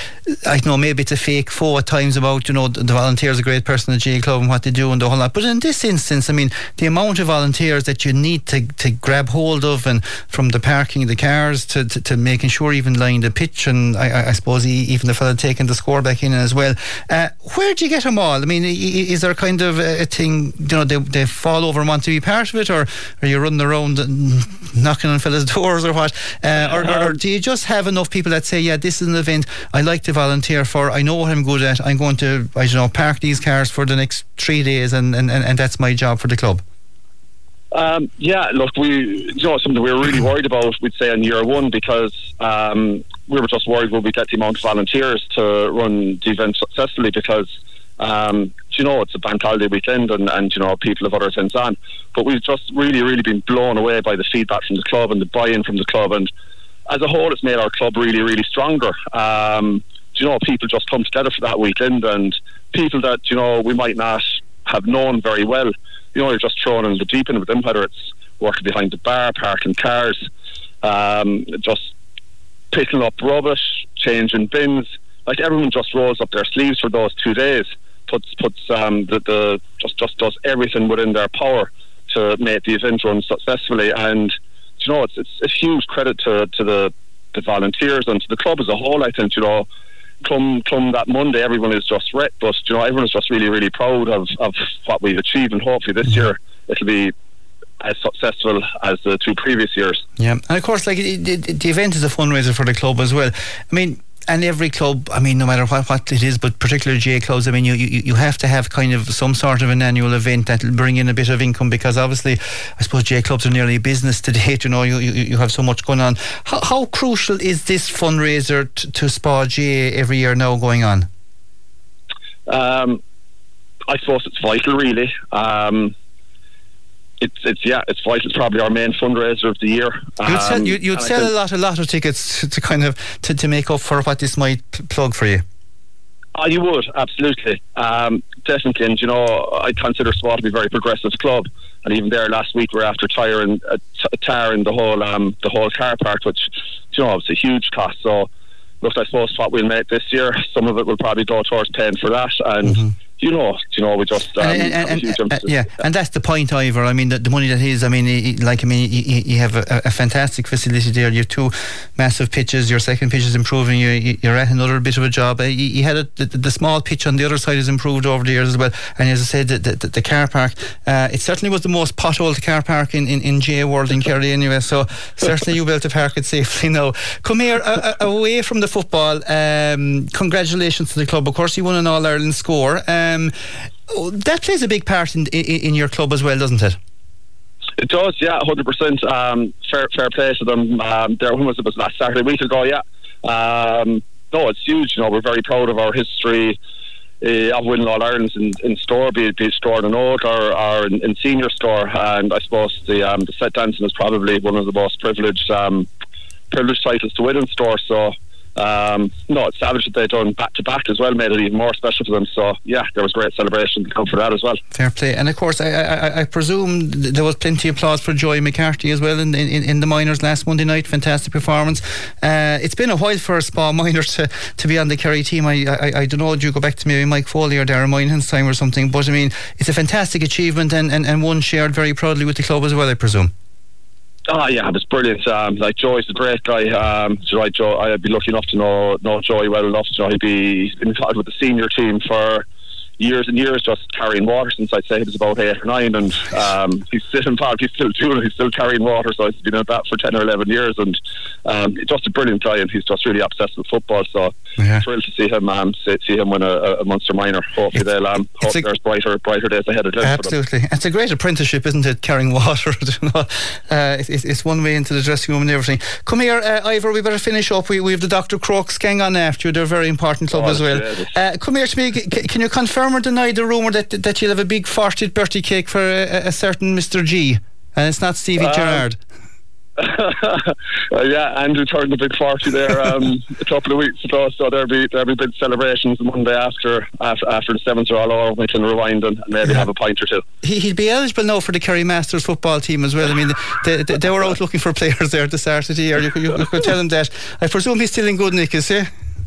I know maybe it's a fake foe at times about, you know, the, the volunteers are a great person at J Club and what they do and the whole lot. But in this instance, I mean, the amount of volunteers that you need to, to grab hold of, and from the parking of the cars to, to, to making sure even line the pitch, and I, I suppose even the fella taking the score back in as well. Uh, where do you get them all? I mean, is there kind of a thing, you know, they, they fall over and want to be part of it, or are you running around knocking on fellas' doors or what? Uh, or, or, or do you just have enough people that say, yeah, this is an event, I like to volunteer for. I know what I'm good at. I'm going to, I don't know, park these cars for the next three days, and, and, and that's my job for the club. Um, yeah, look, we, you know, something we were really worried about, we'd say, in year one, because um, we were just worried would we get the amount of volunteers to run the event successfully, because, um, you know, it's a bank holiday weekend, and, and, you know, people have other things on. But we've just really, really been blown away by the feedback from the club and the buy-in from the club, and as a whole, it's made our club really, really stronger. Um, you know, people just come together for that weekend, and people that, you know, we might not have known very well, you know, you're just thrown in the deep end with them, whether it's working behind the bar, parking cars, um, just picking up rubbish, changing bins. Like, everyone just rolls up their sleeves for those two days, puts puts um, the, the just just does everything within their power to make the event run successfully. And you know, it's it's a huge credit to to the the volunteers and to the club as a whole. I think, you know, come come that Monday, everyone is just wrecked, but you know, everyone is just really, really proud of, of what we've achieved, and hopefully this year it'll be as successful as the two previous years. Yeah, and of course, like it, it, the event is a fundraiser for the club as well. I mean, and every club, I mean, no matter what, what it is, but particularly J clubs, I mean, you, you you have to have kind of some sort of an annual event that'll bring in a bit of income, because obviously, I suppose J clubs are nearly a business to date. You know, you, you you have so much going on. How, how crucial is this fundraiser t- to S P A J every year now going on? Um, I suppose it's vital, really. Um, It's, it's yeah, it's vital. It's probably our main fundraiser of the year. Um, you'd sell, you, you'd sell a lot, a lot of tickets to, to kind of to, to make up for what this might p- plug for you. Oh, you would, absolutely, um, definitely. And you know, I consider S P A to be a very progressive club. And even there last week, we we're after tiring, uh, t- tarring the whole um, the whole car park, which, you know, it's a huge cost. So, look, I suppose what we'll make this year, some of it will probably go towards paying for that, and. Mm-hmm. You know, you know, we just um, and, and, have a and, huge and, emphasis. yeah, and that's the point, Ivor. I mean, the, the money that is, I mean, he, like, I mean, you, you have a, a fantastic facility there. You have two massive pitches. Your second pitch is improving. You, you're at another bit of a job. You, you had a, the, the small pitch on the other side has improved over the years as well. And as I said, the, the, the car park, uh, it certainly was the most potholed car park in, in, in J World in Kerry anyway. So certainly you built to park it safely now. Come here, uh, away from the football. Um, congratulations to the club. Of course, you won an All Ireland score. Um, Oh, that plays a big part in, in in your club as well, doesn't it? It does, yeah, one hundred percent. Um, fair, fair play to them. Um, there, when was it? Was last Saturday, a week ago, yeah. Um, no, it's huge. You know, we're very proud of our history uh, of winning All Irelands in, in store, be it, be it store and oak or, or in, in senior store. And I suppose the um, the set dancing is probably one of the most privileged um, privileged titles to win in store. So. Um, no, it's savage that they've done back to back as well, made it even more special for them. So yeah, there was great celebration to come for that as well. Fair play. And of course, I, I, I presume there was plenty of applause for Joy McCarthy as well in, in, in the minors last Monday night. Fantastic performance. Uh, it's been a while for a S P A minor to, to be on the Kerry team. I, I I don't know, do you go back to maybe Mike Foley or Darren Moynihan's time or something? But I mean, it's a fantastic achievement, and, and, and one shared very proudly with the club as well, I presume. Oh yeah, it was brilliant. Um, like Joy's a great guy. Um, Joy, Joy, I'd be lucky enough to know know Joy well enough. You know, he'd be he's been involved with the senior team for years and years, just carrying water since I'd say he was about eight or nine, and um, he's still involved. He's still doing it. He's still carrying water. So he's been at that for ten or eleven years, and um, he's just a brilliant guy, and he's just really obsessed with football. So yeah. Thrilled to see him um, see, see him win a, a Munster minor. Hopefully it's, they'll um, hope a, there's brighter brighter days ahead of them. Absolutely, it's a great apprenticeship, isn't it? Carrying water, you know? uh, it's, it's one way into the dressing room and everything. Come here, uh, Ivor. We better finish up. We we have the Doctor Crokes gang on after you. They're a very important club oh, as well. Uh, come here to me. C- can you confirm or deny the rumour that that you'll have a big fortieth birthday cake for a, a certain Mister G, and it's not Stevie um, Gerrard? uh, yeah, Andrew turned a big forty there um, a couple of weeks ago, so there'll be there'll be big celebrations the Monday after after, after the sevens are all over. We can rewind and maybe yeah. have a pint or two. He, he'd be eligible now for the Kerry Masters football team as well. I mean, they, they, they were out looking for players there at the start of the year. You could, you, you could tell him that. I presume he's still in good nick, is he?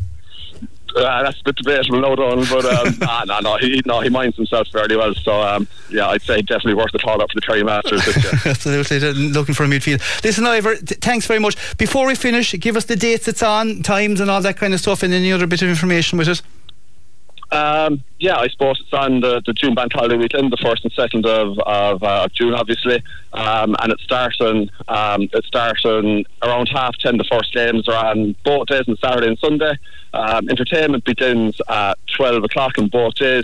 Uh, that's a bit debatable, no, Donald, but um, nah, nah, no, he no, he minds himself fairly well. So um, yeah, I'd say definitely worth the call up for the Kerry Masters this year. Absolutely, looking for a midfield. Listen, Ivor, th- thanks very much. Before we finish, give us the dates it's on, times, and all that kind of stuff, and any other bit of information with it. Um, yeah, I suppose it's on the, the June bank holiday weekend, the first and second of, of uh, June, obviously, um, and it's starting. Um, it's starting around half ten. The first games are on both days, on Saturday and Sunday. Um, entertainment begins at twelve o'clock on both days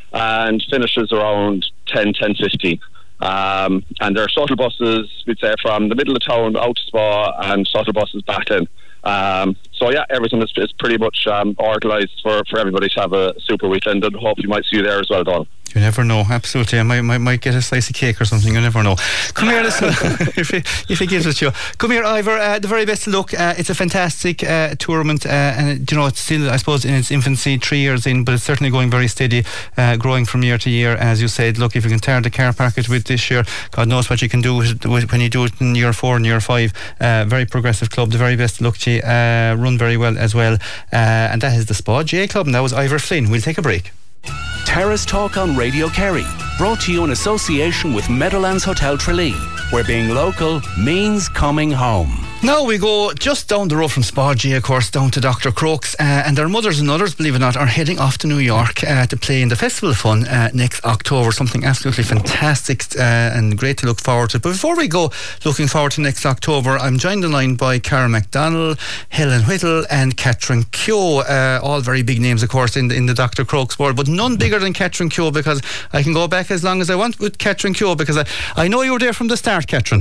and finishes around ten, ten fifteen. Um, and there are shuttle buses, we'd say, from the middle of town out to Spa, and shuttle buses back in. Um, so yeah, everything is, is pretty much um, organised for, for everybody to have a super weekend, and hopefully might see you there as well, Don. You never know, absolutely. I might, might, might get a slice of cake or something, you never know. Come here, listen, if, he, if he gives it to you. Come here, Ivor, uh, the very best of luck. Uh, it's a fantastic uh, tournament, uh, and you know, it's still, I suppose, in its infancy, three years in, but it's certainly going very steady, uh, growing from year to year. As you said, look, if you can tear the car park with this year, God knows what you can do with, with, when you do it in year four and year five. Uh, very progressive club, the very best of luck to you. Uh, run very well as well. Uh, and that is the Spa J Club, and that was Ivor Flynn. We'll take a break. Terrace Talk on Radio Kerry, brought to you in association with Meadowlands Hotel Tralee, where being local means coming home. Now we go just down the road from Spa J, of course, down to Doctor Crokes, uh, and their mothers and others, believe it or not, are heading off to New York uh, to play in the Festival of Fun uh, next October. Something absolutely fantastic uh, and great to look forward to. But before we go looking forward to next October, I'm joined in line by Cara McDonald, Helen Whittle and Catherine Keogh, uh, all very big names, of course, in the, in the Doctor Crokes world, but none bigger than Catherine Keogh, because I can go back as long as I want with Catherine Keogh, because I, I know you were there from the start, Catherine.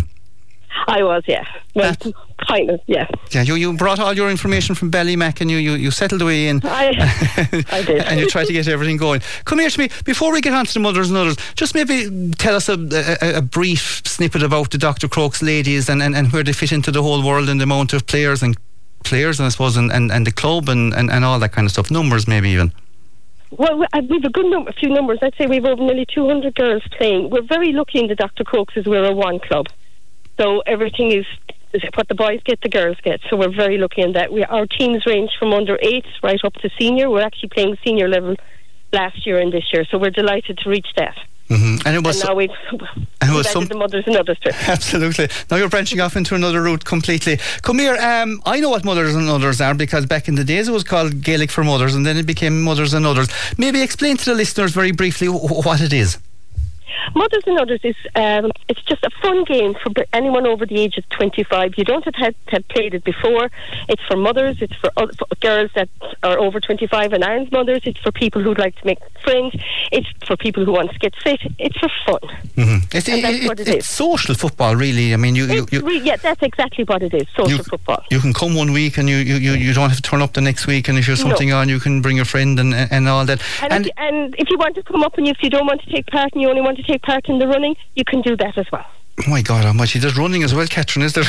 I was, yeah. Well, uh, kind of, yeah. Yeah, you, you brought all your information from Ballymac, and you, you, you settled away in. I, I did. And you tried to get everything going. Come here to me, before we get on to the mothers and others, just maybe tell us a, a, a brief snippet about the Doctor Crokes ladies and, and, and where they fit into the whole world, and the amount of players and players, and I suppose, and, and, and the club and, and, and all that kind of stuff. Numbers, maybe even. Well, we have a good number, a few numbers. I'd say we've over nearly two hundred girls playing. We're very lucky in the Doctor Crokes, as we're a one club. So everything is, is what the boys get, the girls get. So we're very lucky in that. We, our teams range from under eights right up to senior. We're actually playing senior level last year and this year, so we're delighted to reach that. Mm-hmm. And it was and now we've, and it we've was added some, the mothers and others too. Absolutely. Now you're branching off into another route completely. Come here, um, I know what mothers and others are, because back in the days it was called Gaelic for Mothers, and then it became Mothers and Others. Maybe explain to the listeners very briefly w- what it is. Mothers and Others is um, it's just a fun game for anyone over the age of twenty-five. You don't have to have, have played it before. It's for mothers, it's for, other, for girls that are over twenty-five and aren't mothers. It's for people who'd like to make friends. It's for people who want to get fit. It's for fun. Mm-hmm. It's, and that's it, what it it's is. Social football, really. I mean, you, you, you re- yeah, that's exactly what it is. Social you, football. You can come one week and you, you, you, you don't have to turn up the next week, and if you're something no. on, you can bring a friend and and all that. And, and, if, and if you want to come up, and if you don't want to take part and you only want to take part in the running, you can do that as well. Oh my God almighty, there's running as well, Catherine, is there?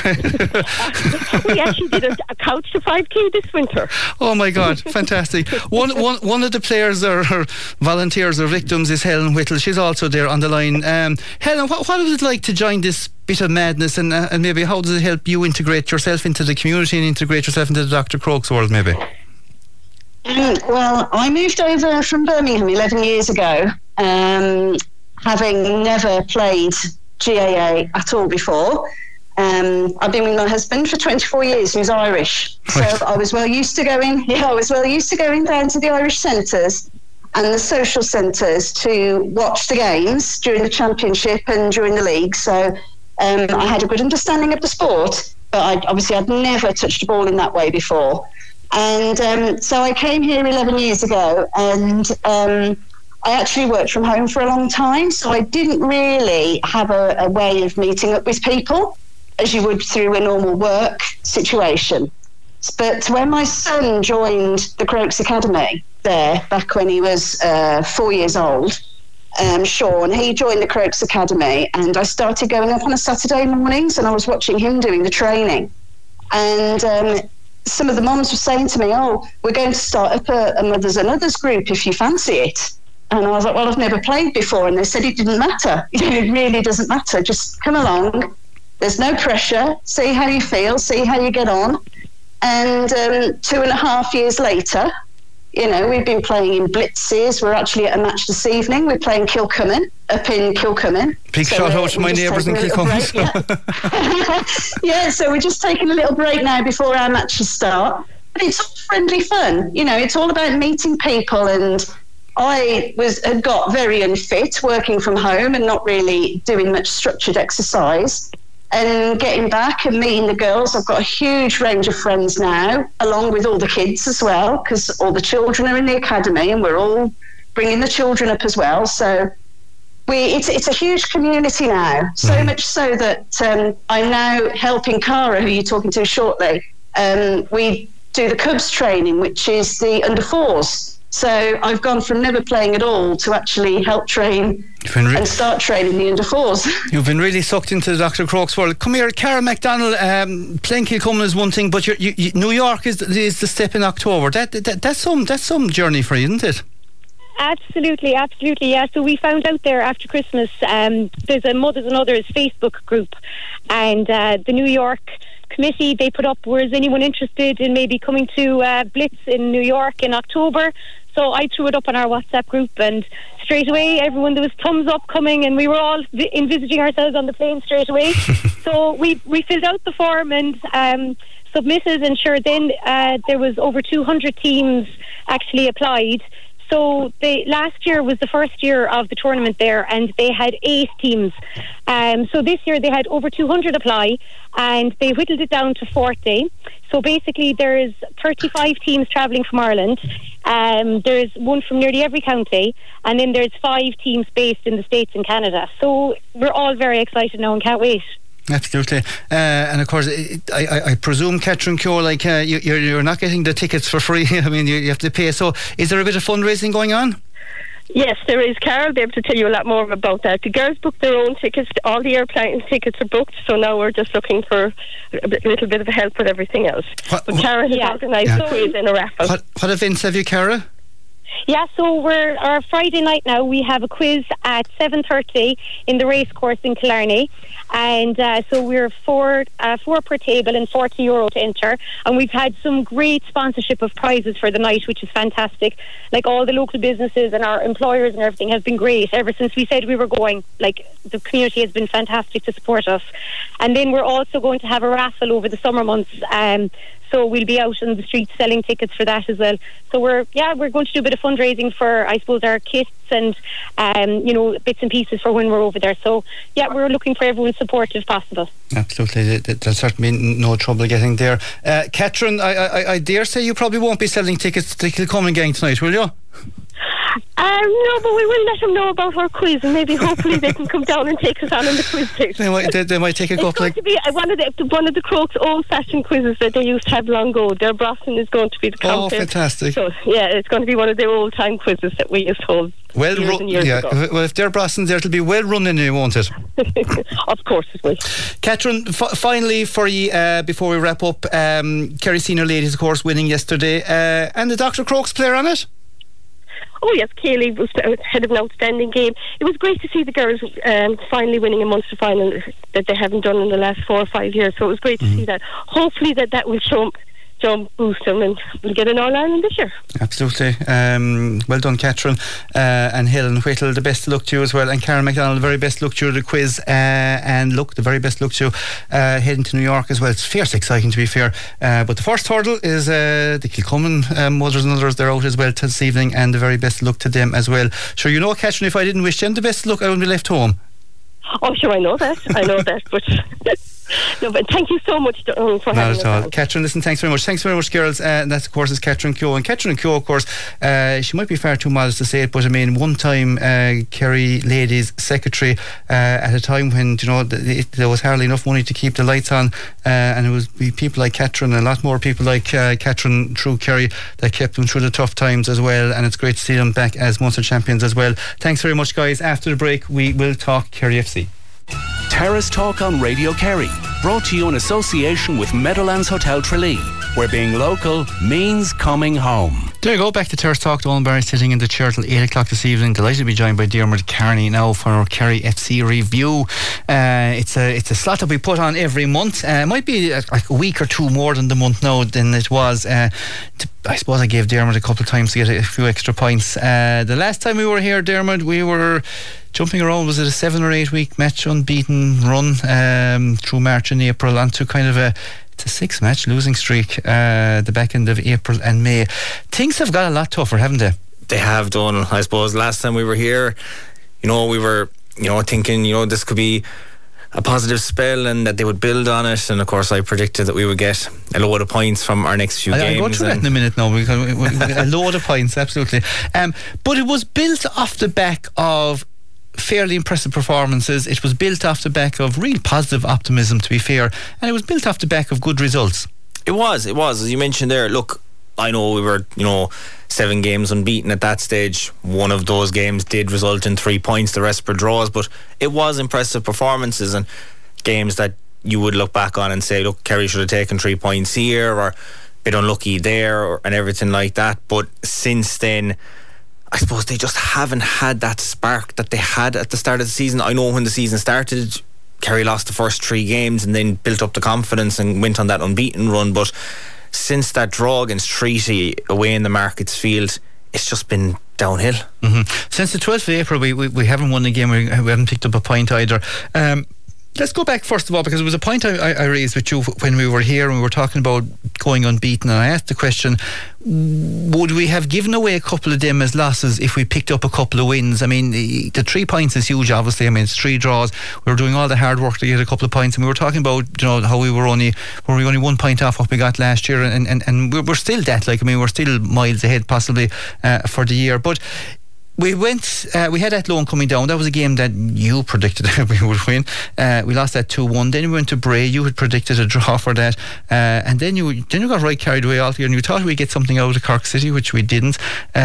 We actually did a, a couch to five K this winter. Oh my God, fantastic. One, one, one of the players or, or volunteers or victims is Helen Whittle. She's also there on the line. Um, Helen, what, what is it like to join this bit of madness, and, uh, and maybe how does it help you integrate yourself into the community and integrate yourself into the Doctor Crokes world, maybe? Um, well, I moved over from Birmingham eleven years ago, um, having never played G A A at all before. Um, I've been with my husband for twenty-four years, who's Irish. So Right. I was well used to going, yeah, I was well used to going down to the Irish centres and the social centres to watch the games during the championship and during the league. So um, I had a good understanding of the sport, but I, obviously I'd never touched a ball in that way before. And um, so I came here eleven years ago, and um, I actually worked from home for a long time, so I didn't really have a, a way of meeting up with people as you would through a normal work situation. But when my son joined the Crokes Academy there, back when he was uh, four years old, um, Sean, he joined the Crokes Academy, and I started going up on a Saturday mornings, and I was watching him doing the training. And um, some of the mums were saying to me, oh, we're going to start up a, a Mothers and Others group if you fancy it. And I was like, well, I've never played before. And they said it didn't matter. It really doesn't matter. Just come along. There's no pressure. See how you feel. See how you get on. And um, two and a half years later, you know, we've been playing in blitzes. We're actually at a match this evening. We're playing Kilcummin, up in Kilcummin. Big so shout out to my neighbours in Kilcummin. Yeah. Yeah, so we're just taking a little break now before our matches start. But it's all friendly fun. You know, it's all about meeting people and I was had got very unfit working from home and not really doing much structured exercise. And getting back and meeting the girls, I've got a huge range of friends now, along with all the kids as well, because all the children are in the academy and we're all bringing the children up as well. So we it's it's a huge community now, so mm. much so that um, I'm now helping Cara, who you're talking to shortly. Um, we do the Cubs training, which is the under fours. So I've gone from never playing at all to actually help train re- and start training the under fours. You've been really sucked into the Doctor Crokes world. Come here, Cara McDonald. Um, playing Kilcummin is one thing, but you're, you, you, New York is is the step in October. That, that that's some that's some journey for you, isn't it? Absolutely, absolutely, yeah. So we found out there after Christmas. Um, there's a Mothers and Others Facebook group, and uh, the New York committee, they put up, was anyone interested in maybe coming to uh, Blitz in New York in October? So I threw it up on our WhatsApp group, and straight away everyone, there was thumbs up coming, and we were all vi- envisaging ourselves on the plane straight away. So we we filled out the form and um, submitted, and sure, then uh, there was over two hundred teams actually applied. So the last year was the first year of the tournament there, and they had eight teams. Um, so this year they had over two hundred apply, and they whittled it down to forty. So basically there's thirty-five teams travelling from Ireland. Um, there's one from nearly every county, and then there's five teams based in the States and Canada. So we're all very excited now and can't wait. Absolutely, uh, and of course, it, I, I, I presume, Catherine Keogh, like uh, you, you're, you're not getting the tickets for free. I mean, you, you have to pay. So, is there a bit of fundraising going on? Yes, there is. Carol will be able to tell you a lot more about that. The girls booked their own tickets. All the airplane tickets are booked, so now we're just looking for a bit, little bit of help with everything else. What, but Carol has yeah. organised yeah. quiz and a raffle. What, what events have you, Cara? Yeah, so we're our Friday night now. We have a quiz at seven thirty in the racecourse in Killarney, and uh, so we're four uh, four per table and forty euro to enter. And we've had some great sponsorship of prizes for the night, which is fantastic. Like all the local businesses and our employers and everything have been great ever since we said we were going. Like the community has been fantastic to support us. And then we're also going to have a raffle over the summer months. Um, So we'll be out on the streets selling tickets for that as well. So we're yeah we're going to do a bit of fundraising for, I suppose, our kits and um, you know, bits and pieces for when we're over there. So yeah, we're looking for everyone's support if possible. Absolutely, there's certainly no trouble getting there. Uh, Catherine, I, I, I dare say you probably won't be selling tickets to the Kilcummin gang tonight, will you? Um, no, but we will let them know about our quiz, and maybe hopefully they can come down and take us on in the quiz too. They might, they, they might take a it's couple. It's going like to be one of the one of the Crokes old-fashioned quizzes that they used to have long ago. Their Brosnan is going to be the contest. Oh, fantastic! So yeah, it's going to be one of their old-time quizzes that we used to hold. Well, years ru- and years yeah. ago. Well, if they're Brosnan there, it'll be well run in you, won't it? Of course it will. Catherine, f- finally for you, uh, before we wrap up, um, Kerry Senior Ladies, of course, winning yesterday, uh, and the Doctor Crokes player on it. Oh yes, Kaylee was had an outstanding game. It was great to see the girls um, finally winning a Munster final that they haven't done in the last four or five years. So it was great to mm-hmm. see that. Hopefully that that will show jump boost them and we'll get an All-Ireland this year. Absolutely. Um, well done, Catherine, uh, and Helen Whittle, the best of luck to you as well, and Karen McDonald, the very best luck to you at the quiz, uh, and look, the very best luck to you uh, heading to New York as well. It's fierce exciting, to be fair, uh, but the first hurdle is uh, the Kilcummin um, Mothers and Others. They're out as well this evening, and the very best luck to them as well. Sure, you know, Catherine, if I didn't wish them the best luck, I wouldn't be left home. Oh sure, I know that I know that but no, but thank you so much um, for Not having at us all. on. Catherine, listen, thanks very much. Thanks very much, girls. Uh, and that, of course, is Catherine Keogh. And Catherine Keogh, of course, uh, she might be far too modest to say it, but I mean, one time uh, Kerry Ladies Secretary uh, at a time when, you know, th- it, there was hardly enough money to keep the lights on, uh, and it was be people like Catherine and a lot more people like uh, Catherine through Kerry that kept them through the tough times as well, and it's great to see them back as Munster champions as well. Thanks very much, guys. After the break, we will talk Kerry F C. Terrace Talk on Radio Kerry, brought to you in association with Meadowlands Hotel Tralee, where being local means coming home. There you go, back to Terrace Talk. Donal Barry sitting in the chair till eight o'clock this evening. Delighted to be joined by Diarmuid Carney now for our Kerry F C review. Uh, it's a it's a slot that we put on every month. Uh, it might be a, like a week or two more than the month now than it was. Uh, to, I suppose I gave Diarmuid a couple of times to get a, a few extra points. Uh, the last time we were here, Diarmuid, we were jumping around. Was it a seven or eight week match unbeaten run um, through March and April onto kind of a It's a six match losing streak uh, the back end of April and May. Things have got a lot tougher, haven't they? They have done. I suppose last time we were here, you know, we were, you know, thinking, you know, this could be a positive spell and that they would build on it, and of course I predicted that we would get a load of points from our next few I, games. I'll go through that in a minute now, because we, we, we, a load of points, absolutely. Um, but it was built off the back of fairly impressive performances. It was built off the back of real positive optimism, to be fair, and it was built off the back of good results. It was, it was, as you mentioned there. Look, I know we were, you know, seven games unbeaten at that stage. One of those games did result in three points, the rest were draws, but it was impressive performances and games that you would look back on and say, look, Kerry should have taken three points here, or a bit unlucky there, or, and everything like that. But since then, I suppose they just haven't had that spark that they had at the start of the season. I know when the season started, Kerry lost the first three games and then built up the confidence and went on that unbeaten run, but since that draw against Treaty away in the Markets Field, it's just been downhill. Mm-hmm. Since the twelfth of April, we, we, we haven't won a game, we, we haven't picked up a point either. Um, let's go back first of all, because it was a point I, I raised with you when we were here and we were talking about going unbeaten, and I asked the question, would we have given away a couple of them as losses if we picked up a couple of wins? I mean, the, the three points is huge, obviously. I mean, it's three draws. We were doing all the hard work to get a couple of points, and we were talking about, you know, how we were only were we only one point off what we got last year, and and, and we're, we're still that, like, I mean, we're still miles ahead possibly uh, for the year. But we went, uh, we had Athlone coming down. That was a game that you predicted we would win. Uh, we lost that two one. Then we went to Bray. You had predicted a draw for that. Uh, and then you then you got right carried away altogether, and you thought we'd get something out of Cork City, which we didn't.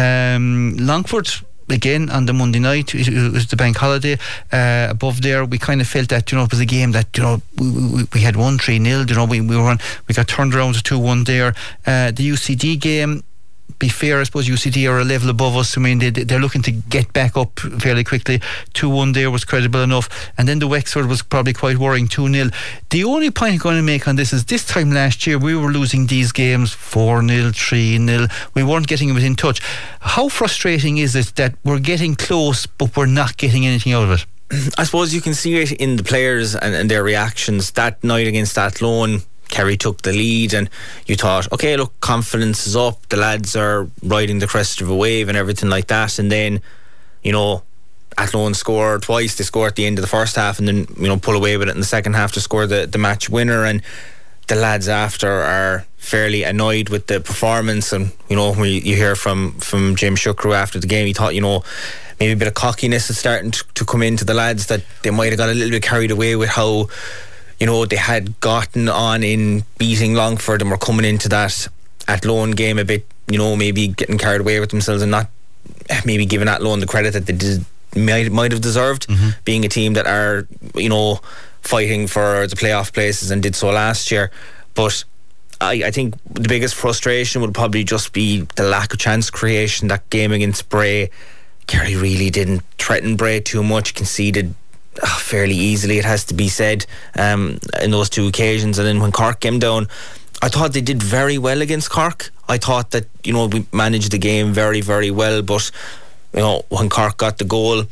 Um, Longford, again, on the Monday night, it was the bank holiday. Uh, above there, we kind of felt that, you know, it was a game that, you know, we, we, we had won three nil. You know, we, we were on, we got turned around to two one there. Uh, the U C D game, be fair, I suppose U C D are a level above us. I mean, they, they're looking to get back up fairly quickly. two one there was credible enough, and then the Wexford was probably quite worrying, two nil. The only point I'm going to make on this is this time last year we were losing these games four nil, three nil. We weren't getting it in touch. How frustrating is it that we're getting close but we're not getting anything out of it? I suppose you can see it in the players and, and their reactions. That night against Athlone, Kerry took the lead and you thought, okay, look, confidence is up, the lads are riding the crest of a wave and everything like that. And then, you know, Athlone scored twice. They scored at the end of the first half and then, you know, pull away with it in the second half to score the, the match winner. And the lads after are fairly annoyed with the performance. And, you know, when you hear from, from James Shukru after the game, he thought, you know, maybe a bit of cockiness is starting to, to come into the lads, that they might have got a little bit carried away with how, you know, they had gotten on in beating Longford and were coming into that Athlone game a bit, you know, maybe getting carried away with themselves and not maybe giving Athlone the credit that they did, might, might have deserved, mm-hmm. being a team that are, you know, fighting for the playoff places and did so last year. But I, I think the biggest frustration would probably just be the lack of chance creation. That game against Bray, Kerry really didn't threaten Bray too much, conceded Oh, fairly easily, it has to be said, um, in those two occasions. And then when Cork came down, I thought they did very well against Cork. I thought that, you know, we managed the game very, very well, but, you know, when Cork got the goal,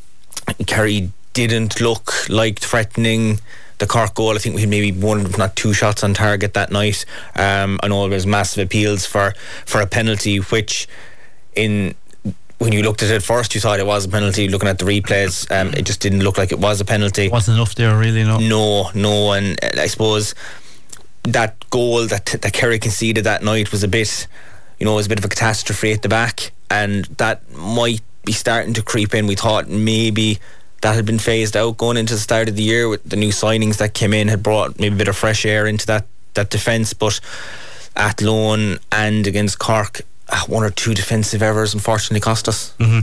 Kerry didn't look like threatening the Cork goal. I think we had maybe one, if not two shots on target that night. um, I know there was massive appeals for, for a penalty, which in when you looked at it first you thought it was a penalty. Looking at the replays, um, it just didn't look like it was a penalty. Wasn't enough there really, no no no and I suppose that goal that, that Kerry conceded that night was a bit, you know, was a bit of a catastrophe at the back, and that might be starting to creep in. We thought maybe that had been phased out going into the start of the year with the new signings that came in, had brought maybe a bit of fresh air into that, that defence, but Athlone and against Cork, one or two defensive errors unfortunately cost us. Mm-hmm.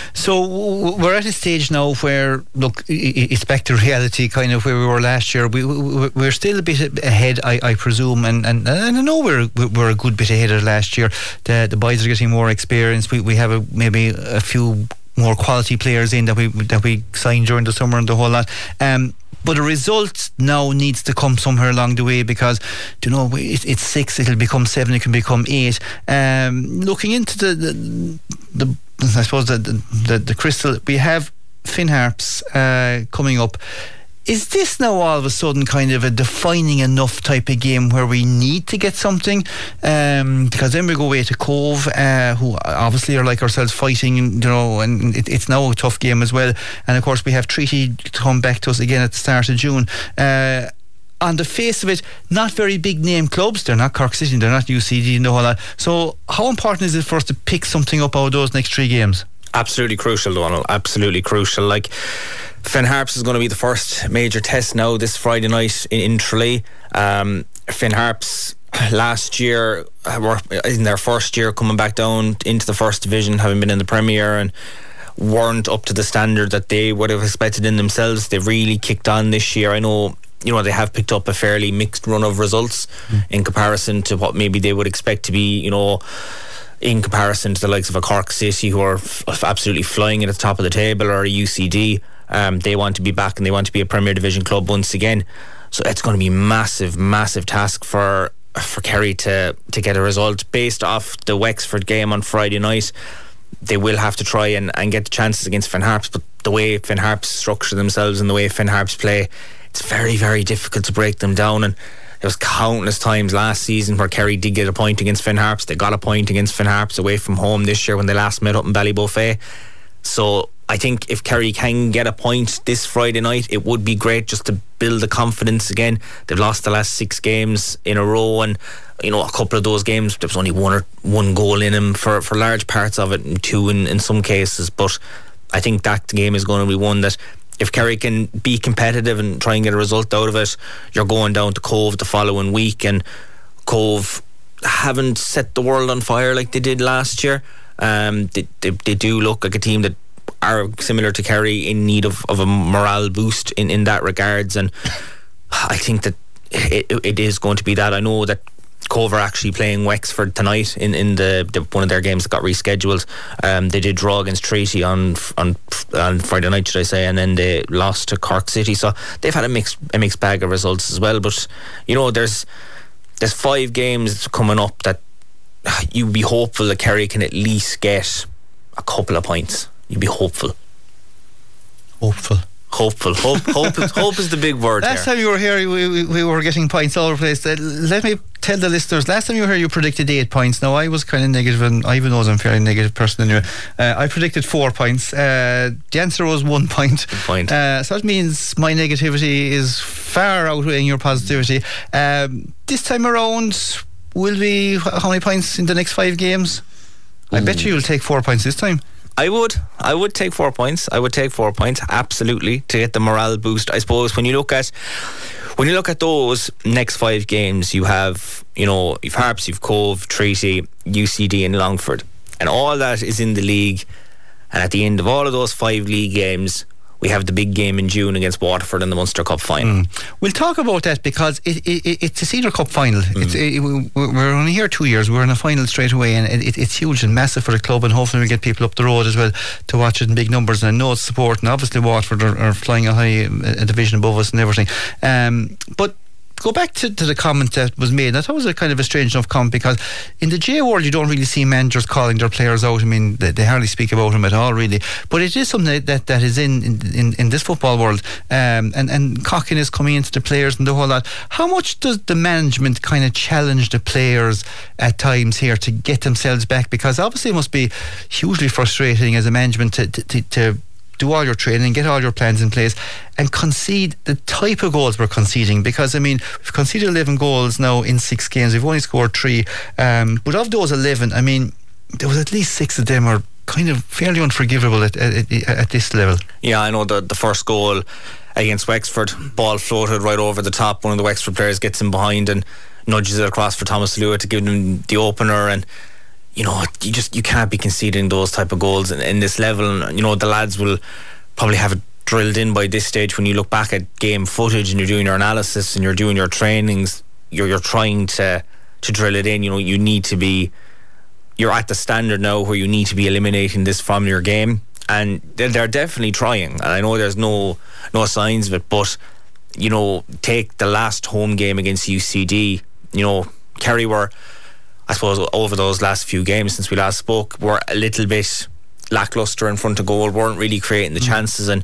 So we're at a stage now where, look, it's back to reality, kind of where we were last year. We, we're still a bit ahead, I, I presume, and, and, and I know we're we're a good bit ahead of last year. The the boys are getting more experience. We we have a, maybe a few more quality players in that we that we signed during the summer and the whole lot. Um, But a result now needs to come somewhere along the way, because, you know, it's six, it'll become seven, it can become eight. Um, looking into the, the, the I suppose, the, the, the crystal, we have Finn Harps uh, coming up. Is this now all of a sudden kind of a defining enough type of game where we need to get something? Um, because then we go away to Cove, uh, who obviously are like ourselves fighting, you know, and it, it's now a tough game as well. And of course we have Treaty to come back to us again at the start of June. Uh, on the face of it, not very big name clubs. They're not Cork City, they're not U C D and all that. So how important is it for us to pick something up out of those next three games? Absolutely crucial, Donald. Absolutely crucial. Like, Finn Harps is going to be the first major test now this Friday night in, in Tralee. Um, Finn Harps last year were in their first year coming back down into the first division, having been in the Premier, and weren't up to the standard that they would have expected in themselves. They've really kicked on this year. I know, you know, they have picked up a fairly mixed run of results mm. in comparison to what maybe they would expect to be, you know, in comparison to the likes of a Cork City, who are f- absolutely flying at the top of the table, or a U C D. Um, they want to be back and they want to be a Premier Division club once again. So it's going to be massive, massive task for for Kerry to, to get a result based off the Wexford game on Friday night. They will have to try and, and get the chances against Finn Harps, but the way Finn Harps structure themselves and the way Finn Harps play, it's very, very difficult to break them down. And there was countless times last season where Kerry did get a point against Finn Harps. They got a point against Finn Harps away from home this year when they last met up in Ballyboffay. So I think if Kerry can get a point this Friday night, it would be great just to build the confidence again. They've lost the last six games in a row, and you know, a couple of those games there was only one or one goal in them for, for large parts of it, and two in, in some cases. But I think that game is going to be one that, if Kerry can be competitive and try and get a result out of it, you're going down to Cove the following week, and Cove haven't set the world on fire like they did last year. Um, they, they, they do look like a team that are similar to Kerry, in need of, of a morale boost in, in that regards, and I think that it, it is going to be that. I know that Cove are actually playing Wexford tonight in, in the, the one of their games that got rescheduled. Um, they did draw against Treaty on on on Friday night, should I say, and then they lost to Cork City. So they've had a mixed a mixed bag of results as well. But you know, there's there's five games coming up that you'd be hopeful that Kerry can at least get a couple of points. You'd be hopeful. Hopeful. Hopeful. Hope, hope, is, hope is the big word. Last here. time you were here, we, we, we were getting points all over the place. Uh, let me tell the listeners, last time you were here, you predicted eight points. Now, I was kind of negative, and Ivan knows I'm a fairly negative person anyway. Uh, I predicted four points. Uh, the answer was one point. Good point. Uh, so that means my negativity is far outweighing your positivity. Um, this time around, will be how many points in the next five games? I Ooh. bet you you'll take four points this time. I would. I would take four points. I would take four points, absolutely, to get the morale boost. I suppose when you look at when you look at those next five games, you have, you know, you've Harps, you've Cove, Treaty, U C D and Longford, and all that is in the league. And at the end of all of those five league games, we have the big game in June against Waterford in the Munster Cup final. Mm. We'll talk about that because it, it, it, it's a Cedar Cup final. Mm. It's, it, we're only here two years. We're in a final straight away, and it, it's huge and massive for the club. And hopefully we get people up the road as well to watch it in big numbers. And I know it's support, and obviously Waterford are, are flying a high a division above us and everything. Um, but go back to, to the comment that was made. I thought it was a kind of a strange enough comment, because in the J world you don't really see managers calling their players out. I mean, they, they hardly speak about them at all, really. But it is something that, that, that is in, in, in this football world, um, and, and cockiness coming into the players and the whole lot. How much does the management kind of challenge the players at times here to get themselves back? Because obviously it must be hugely frustrating as a management to, to, to, to do all your training, get all your plans in place, and concede the type of goals we're conceding. Because I mean, we've conceded eleven goals now in six games. We've only scored three, um, but of those eleven, I mean, there was at least six of them are kind of fairly unforgivable at, at, at this level. Yeah, I know the the first goal against Wexford, ball floated right over the top. One of the Wexford players gets in behind and nudges it across for Thomas Lewis to give them the opener. And you know, you just you can't be conceding those type of goals in, in this level. And you know, the lads will probably have it drilled in by this stage. When you look back at game footage and you're doing your analysis and you're doing your trainings, you're you're trying to to drill it in. You know, you need to be you're at the standard now where you need to be eliminating this from your game, and they're, they're definitely trying. And I know there's no no signs of it, but you know, take the last home game against U C D. You know, Kerry were, I suppose, over those last few games since we last spoke, were a little bit lacklustre in front of goal, weren't really creating the mm. chances, and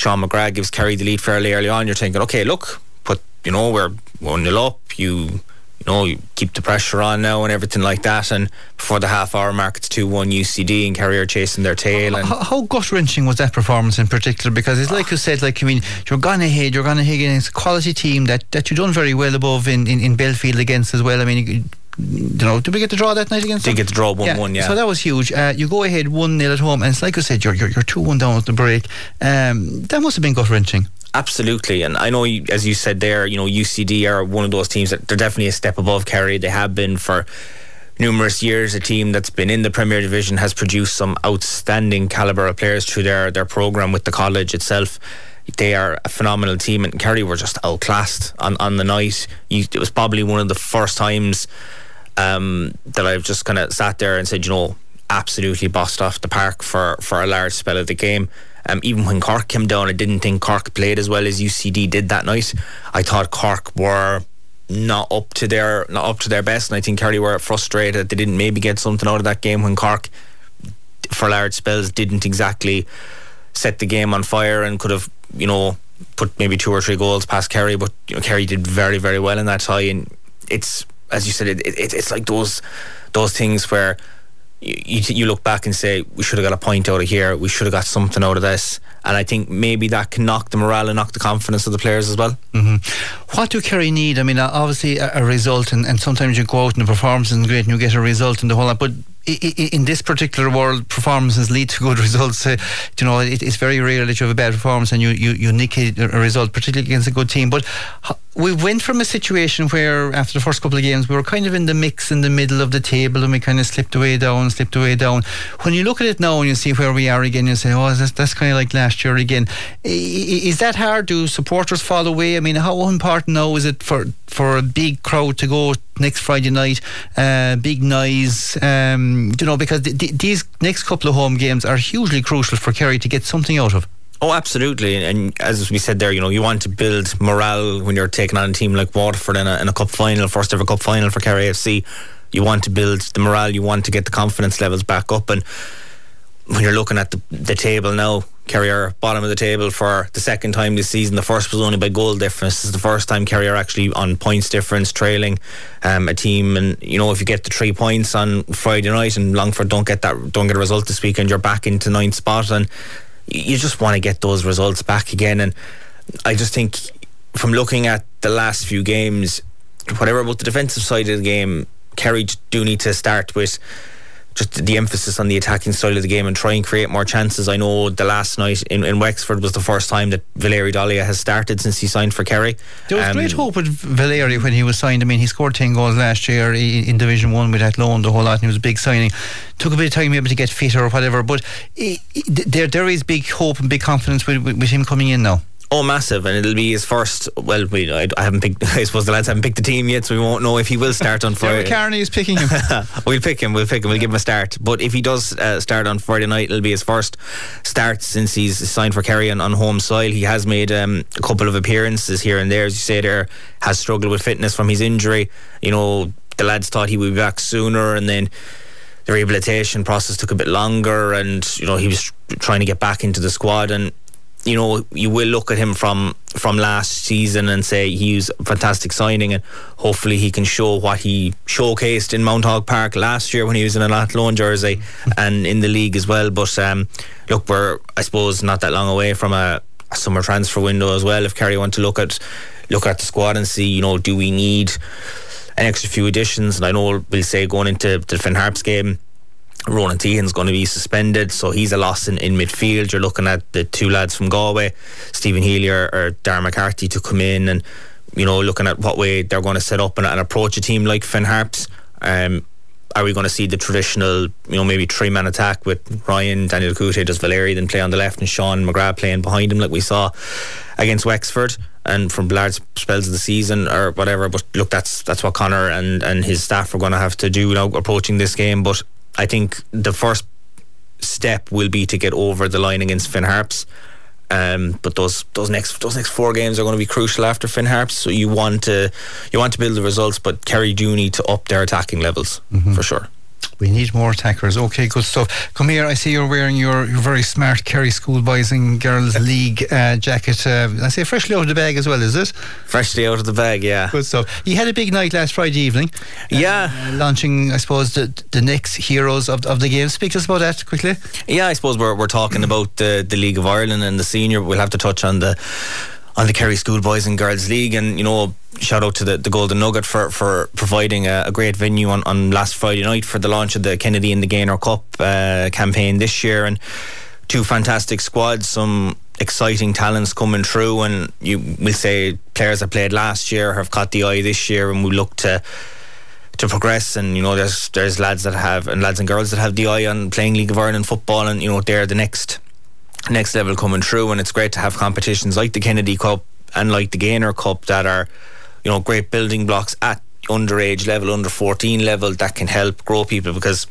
Sean McGrath gives Kerry the lead fairly early on. You're thinking, okay, look, put you know we're one nil up. You. You know, you keep the pressure on now and everything like that, and before the half hour mark it's two one U C D and Kerry are chasing their tail. And how, how gut-wrenching was that performance in particular? Because it's like you said, like I mean, you're gone ahead you're gone ahead against a quality team that, that you've done very well above in, in, in Belfield against as well. I mean, you, you know, did we get the draw that night against them? Did get the draw one one, yeah. So that was huge. Uh, you go ahead one nil at home, and it's like I said, you're, you're, you're two one down at the break. Um, that must have been gut-wrenching. Absolutely, and I know, as you said there, you know, U C D are one of those teams that they're definitely a step above Kerry. They have been for numerous years. A team that's been in the Premier Division, has produced some outstanding calibre of players through their, their programme with the college itself. They are a phenomenal team, and Kerry were just outclassed on, on the night. You, it was probably one of the first times um, that I've just kind of sat there and said, you know, absolutely bossed off the park for, for a large spell of the game. Um, even when Cork came down, I didn't think Cork played as well as U C D did that night. I thought Cork were not up to their not up to their best, and I think Kerry were frustrated they didn't maybe get something out of that game when Cork, for large spells, didn't exactly set the game on fire and could have, you know, put maybe two or three goals past Kerry. But you know, Kerry did very, very well in that tie, and it's, as you said, it, it, it's like those those things where You, you look back and say, we should have got a point out of here, we should have got something out of this, and I think maybe that can knock the morale and knock the confidence of the players as well. Mm-hmm. What do Kerry need? I mean, obviously a, a result, and, and sometimes you go out and the performance isn't great and you get a result and the whole lot, but in this particular world, performances lead to good results. Uh, you know, it, it's very rare that you have a bad performance and you, you, you nick a, a result, particularly against a good team. But we went from a situation where after the first couple of games we were kind of in the mix in the middle of the table, and we kind of slipped away down slipped away down when you look at it now and you see where we are again, you say, oh, that's, that's kind of like last year again. Is that hard? Do supporters fall away? I mean, how important now is it for, for a big crowd to go next Friday night, uh, big noise, um, you know, because th- th- these next couple of home games are hugely crucial for Kerry to get something out of? Oh, absolutely. And as we said there, you know, you want to build morale when you're taking on a team like Waterford in a, in a cup final, first ever cup final for Kerry F C. You want to build the morale, you want to get the confidence levels back up. And when you're looking at the, the table now, Kerry are bottom of the table for the second time this season. The first was only by goal difference. This is the first time Kerry are actually on points difference, trailing um, a team. And you know, if you get the three points on Friday night and Longford don't get that, don't get a result this weekend, you're back into ninth spot, and you just want to get those results back again. And I just think, from looking at the last few games, whatever about the defensive side of the game, Kerry do need to start with just the emphasis on the attacking style of the game and try and create more chances. I know the last night in, in Wexford was the first time that Valeri Dahlia has started since he signed for Kerry. There was um, great hope with Valeri when he was signed. I mean, he scored ten goals last year in, in Division one with that loan, the whole lot, and he was a big signing. Took a bit of time maybe to get fitter or whatever, but he, he, there there is big hope and big confidence with, with, with him coming in now. Oh, massive, and it'll be his first. Well, we I, I haven't picked. I suppose the lads haven't picked the team yet, so we won't know if he will start on Friday. Derek Carney is picking him. we'll pick him. We'll pick him. We'll give him a start. But if he does uh, start on Friday night, it'll be his first start since he's signed for Kerry on, on home soil. He has made um, a couple of appearances here and there, as you say. There has struggled with fitness from his injury. You know, the lads thought he would be back sooner, and then the rehabilitation process took a bit longer, and you know he was trying to get back into the squad. And you know, you will look at him from from last season and say he was a fantastic signing, and hopefully he can show what he showcased in Mount Hog Park last year when he was in an Athlone jersey and in the league as well. But um, look, we're I suppose not that long away from a, a summer transfer window as well. If Kerry want to look at look at the squad and see, you know, do we need an extra few additions? And I know we'll say going into the Finn Harps game, Ronan Tehan's going to be suspended, so he's a loss in, in midfield. You're looking at the two lads from Galway, Stephen Healy or, or Darren McCarthy, to come in, and you know, looking at what way they're going to set up and, and approach a team like Finn Harps. Um, are we going to see the traditional, you know, maybe three man attack with Ryan, Daniel Coote, does Valeri then play on the left, and Sean McGrath playing behind him like we saw against Wexford and from large spells of the season or whatever? But look, that's that's what Conor and, and his staff are going to have to do now approaching this game. But I think the first step will be to get over the line against Finn Harps. Um, but those those next those next four games are going to be crucial after Finn Harps. So you want to you want to build the results, but Kerry do need to up their attacking levels, mm-hmm. for sure. We need more attackers. Okay, good stuff. Come here, I see you're wearing your, your very smart Kerry Schoolboys and Girls League uh, jacket. Uh, I say freshly out of the bag as well, is it? Freshly out of the bag, yeah. Good stuff. You had a big night last Friday evening. Yeah. Uh, launching, I suppose, the, the next heroes of, of the game. Speak to us about that quickly. Yeah, I suppose we're, we're talking about the, the League of Ireland and the senior. We'll have to touch on the on the Kerry Schoolboys and Girls League, and you know, shout out to the, the Golden Nugget for, for providing a, a great venue on, on last Friday night for the launch of the Kennedy and the Gaynor Cup uh, campaign this year, and two fantastic squads, some exciting talents coming through, and you will say players that played last year have caught the eye this year, and we look to to progress. And you know, there's there's lads that have and lads and girls that have the eye on playing League of Ireland football, and you know, they're the next next level coming through, and it's great to have competitions like the Kennedy Cup and like the Gaynor Cup that are, you know, great building blocks at underage level, under fourteen level, that can help grow people, because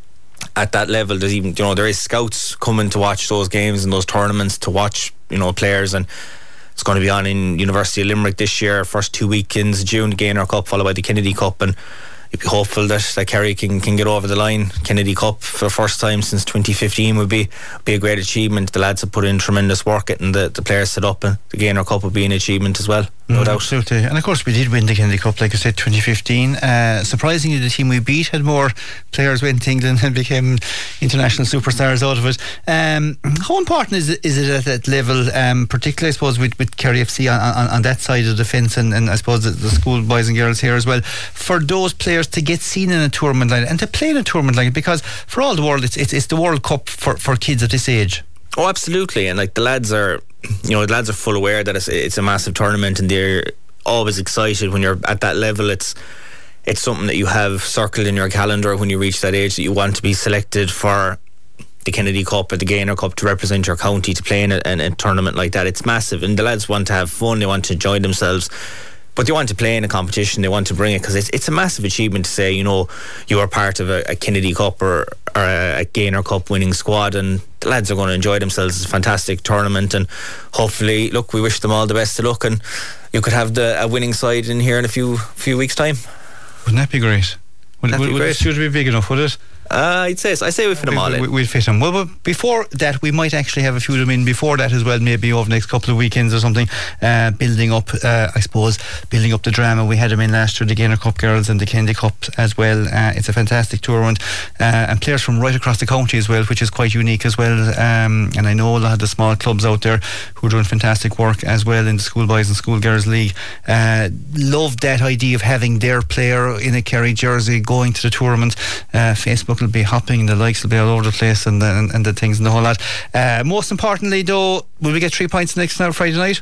at that level there's even, you know, there is scouts coming to watch those games and those tournaments, to watch, you know, players. And it's going to be on in University of Limerick this year, first two weekends of June, the Gaynor Cup followed by the Kennedy Cup, and you'd be hopeful that, that Kerry can, can get over the line. Kennedy Cup for the first time since twenty fifteen would be be a great achievement. The lads have put in tremendous work getting the, the players set up, and the Gaynor Cup would be an achievement as well, no mm, doubt. Absolutely. And of course we did win the Kennedy Cup, like I said, twenty fifteen. Uh, surprisingly, the team we beat had more players went to England and became international superstars out of it. Um, how important is it, is it at that level, um, particularly I suppose with, with Kerry F C on, on, on that side of the fence, and, and I suppose the, the school boys and girls here as well, for those players to get seen in a tournament like that and to play in a tournament like it, because for all the world it's, it's, it's the World Cup for, for kids at this age. Oh, absolutely. And like the lads are, you know, the lads are full aware that it's, it's a massive tournament, and they're always excited when you're at that level. It's it's something that you have circled in your calendar when you reach that age, that you want to be selected for the Kennedy Cup or the Gaynor Cup to represent your county, to play in a, in a tournament like that. It's massive, and the lads want to have fun, they want to enjoy themselves, but they want to play in a competition, they want to bring it, because it's, it's a massive achievement to say, you know, you are part of a, a Kennedy Cup or, or a, a Gaynor Cup winning squad, and the lads are going to enjoy themselves. It's a fantastic tournament, and hopefully, look, we wish them all the best of luck, and you could have the a winning side in here in a few few weeks' time. Wouldn't that be great? Would, That'd would, be would great. the studio be big enough, would it? Uh, I'd say so. I say we fit them all we, in. we, we'll fit them. Well, but before that, we might actually have a few of them in before that as well, maybe over the next couple of weekends or something, uh, building up, uh, I suppose, building up the drama. We had them in last year, the Gaynor Cup girls and the Kennedy Cup as well. Uh, it's a fantastic tournament, uh, and players from right across the county as well, which is quite unique as well. Um, and I know a lot of the small clubs out there who are doing fantastic work as well in the Schoolboys and Schoolgirls League. Uh, love that idea of having their player in a Kerry jersey going to the tournament. Uh, Facebook will be hopping, the likes will be all over the place, and the, and, and the things and the whole lot. Uh, most importantly though, will we get three points next now Friday night?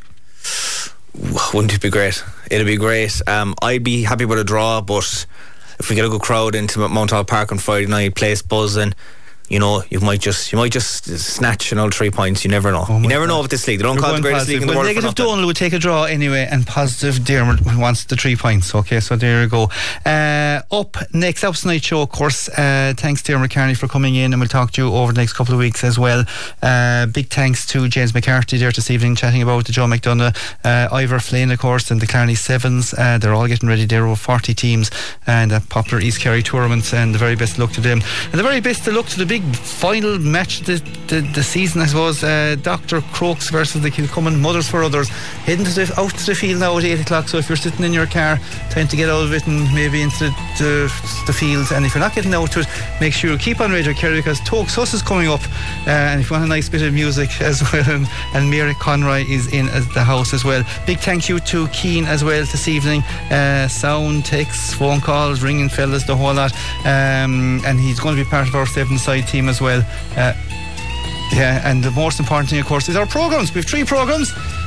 Wouldn't it be great? It'd be great. Um, I'd be happy with a draw, but if we get a good crowd into Mount Hall Park on Friday night, place buzzing, you know, you might just you might just snatch another three points. You never know. Oh you never God. know with this league. They don't You're call it the greatest positive. league in the well, world. Negative Donald would take a draw anyway, and positive Dermot wants the three points. Okay, so there you go. Uh, up next, up Tonight Show, of course. Uh, thanks, Dermot Carney, for coming in, and we'll talk to you over the next couple of weeks as well. Uh, big thanks to James McCarthy there this evening, chatting about the Joe McDonough, uh, Ivor Flynn, of course, and the Clarny Sevens. Uh, they're all getting ready. There are over forty teams and a popular East Kerry tournament, and the very best of luck to them. And the very best of luck to the big final match of the, the, the season, I suppose. uh, Doctor Crokes versus the Kilcummin Mothers for Others, heading to the, out to the field now at eight o'clock, so if you're sitting in your car, time to get out of it and maybe into the, the, the field, and if you're not getting out to it, make sure you keep on Radio Kerry, because Tokes Huss is coming up, uh, and if you want a nice bit of music as well, and, and Mary Conroy is in as the house as well. Big thank you to Keane as well this evening. uh, sound, texts, phone calls, ringing fellas, the whole lot, um, and he's going to be part of our seven side team as well. Uh, yeah, and the most important thing, of course, is our programmes. We have three programmes.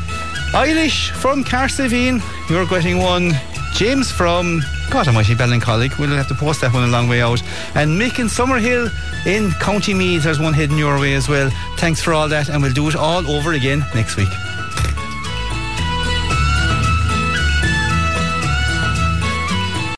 Eilish from Carsevine, you're getting one. James from, God almighty, Ballincollig, we'll have to post that one a long way out. And Mick in Summerhill in County Meath, there's one heading your way as well. Thanks for all that, and we'll do it all over again next week.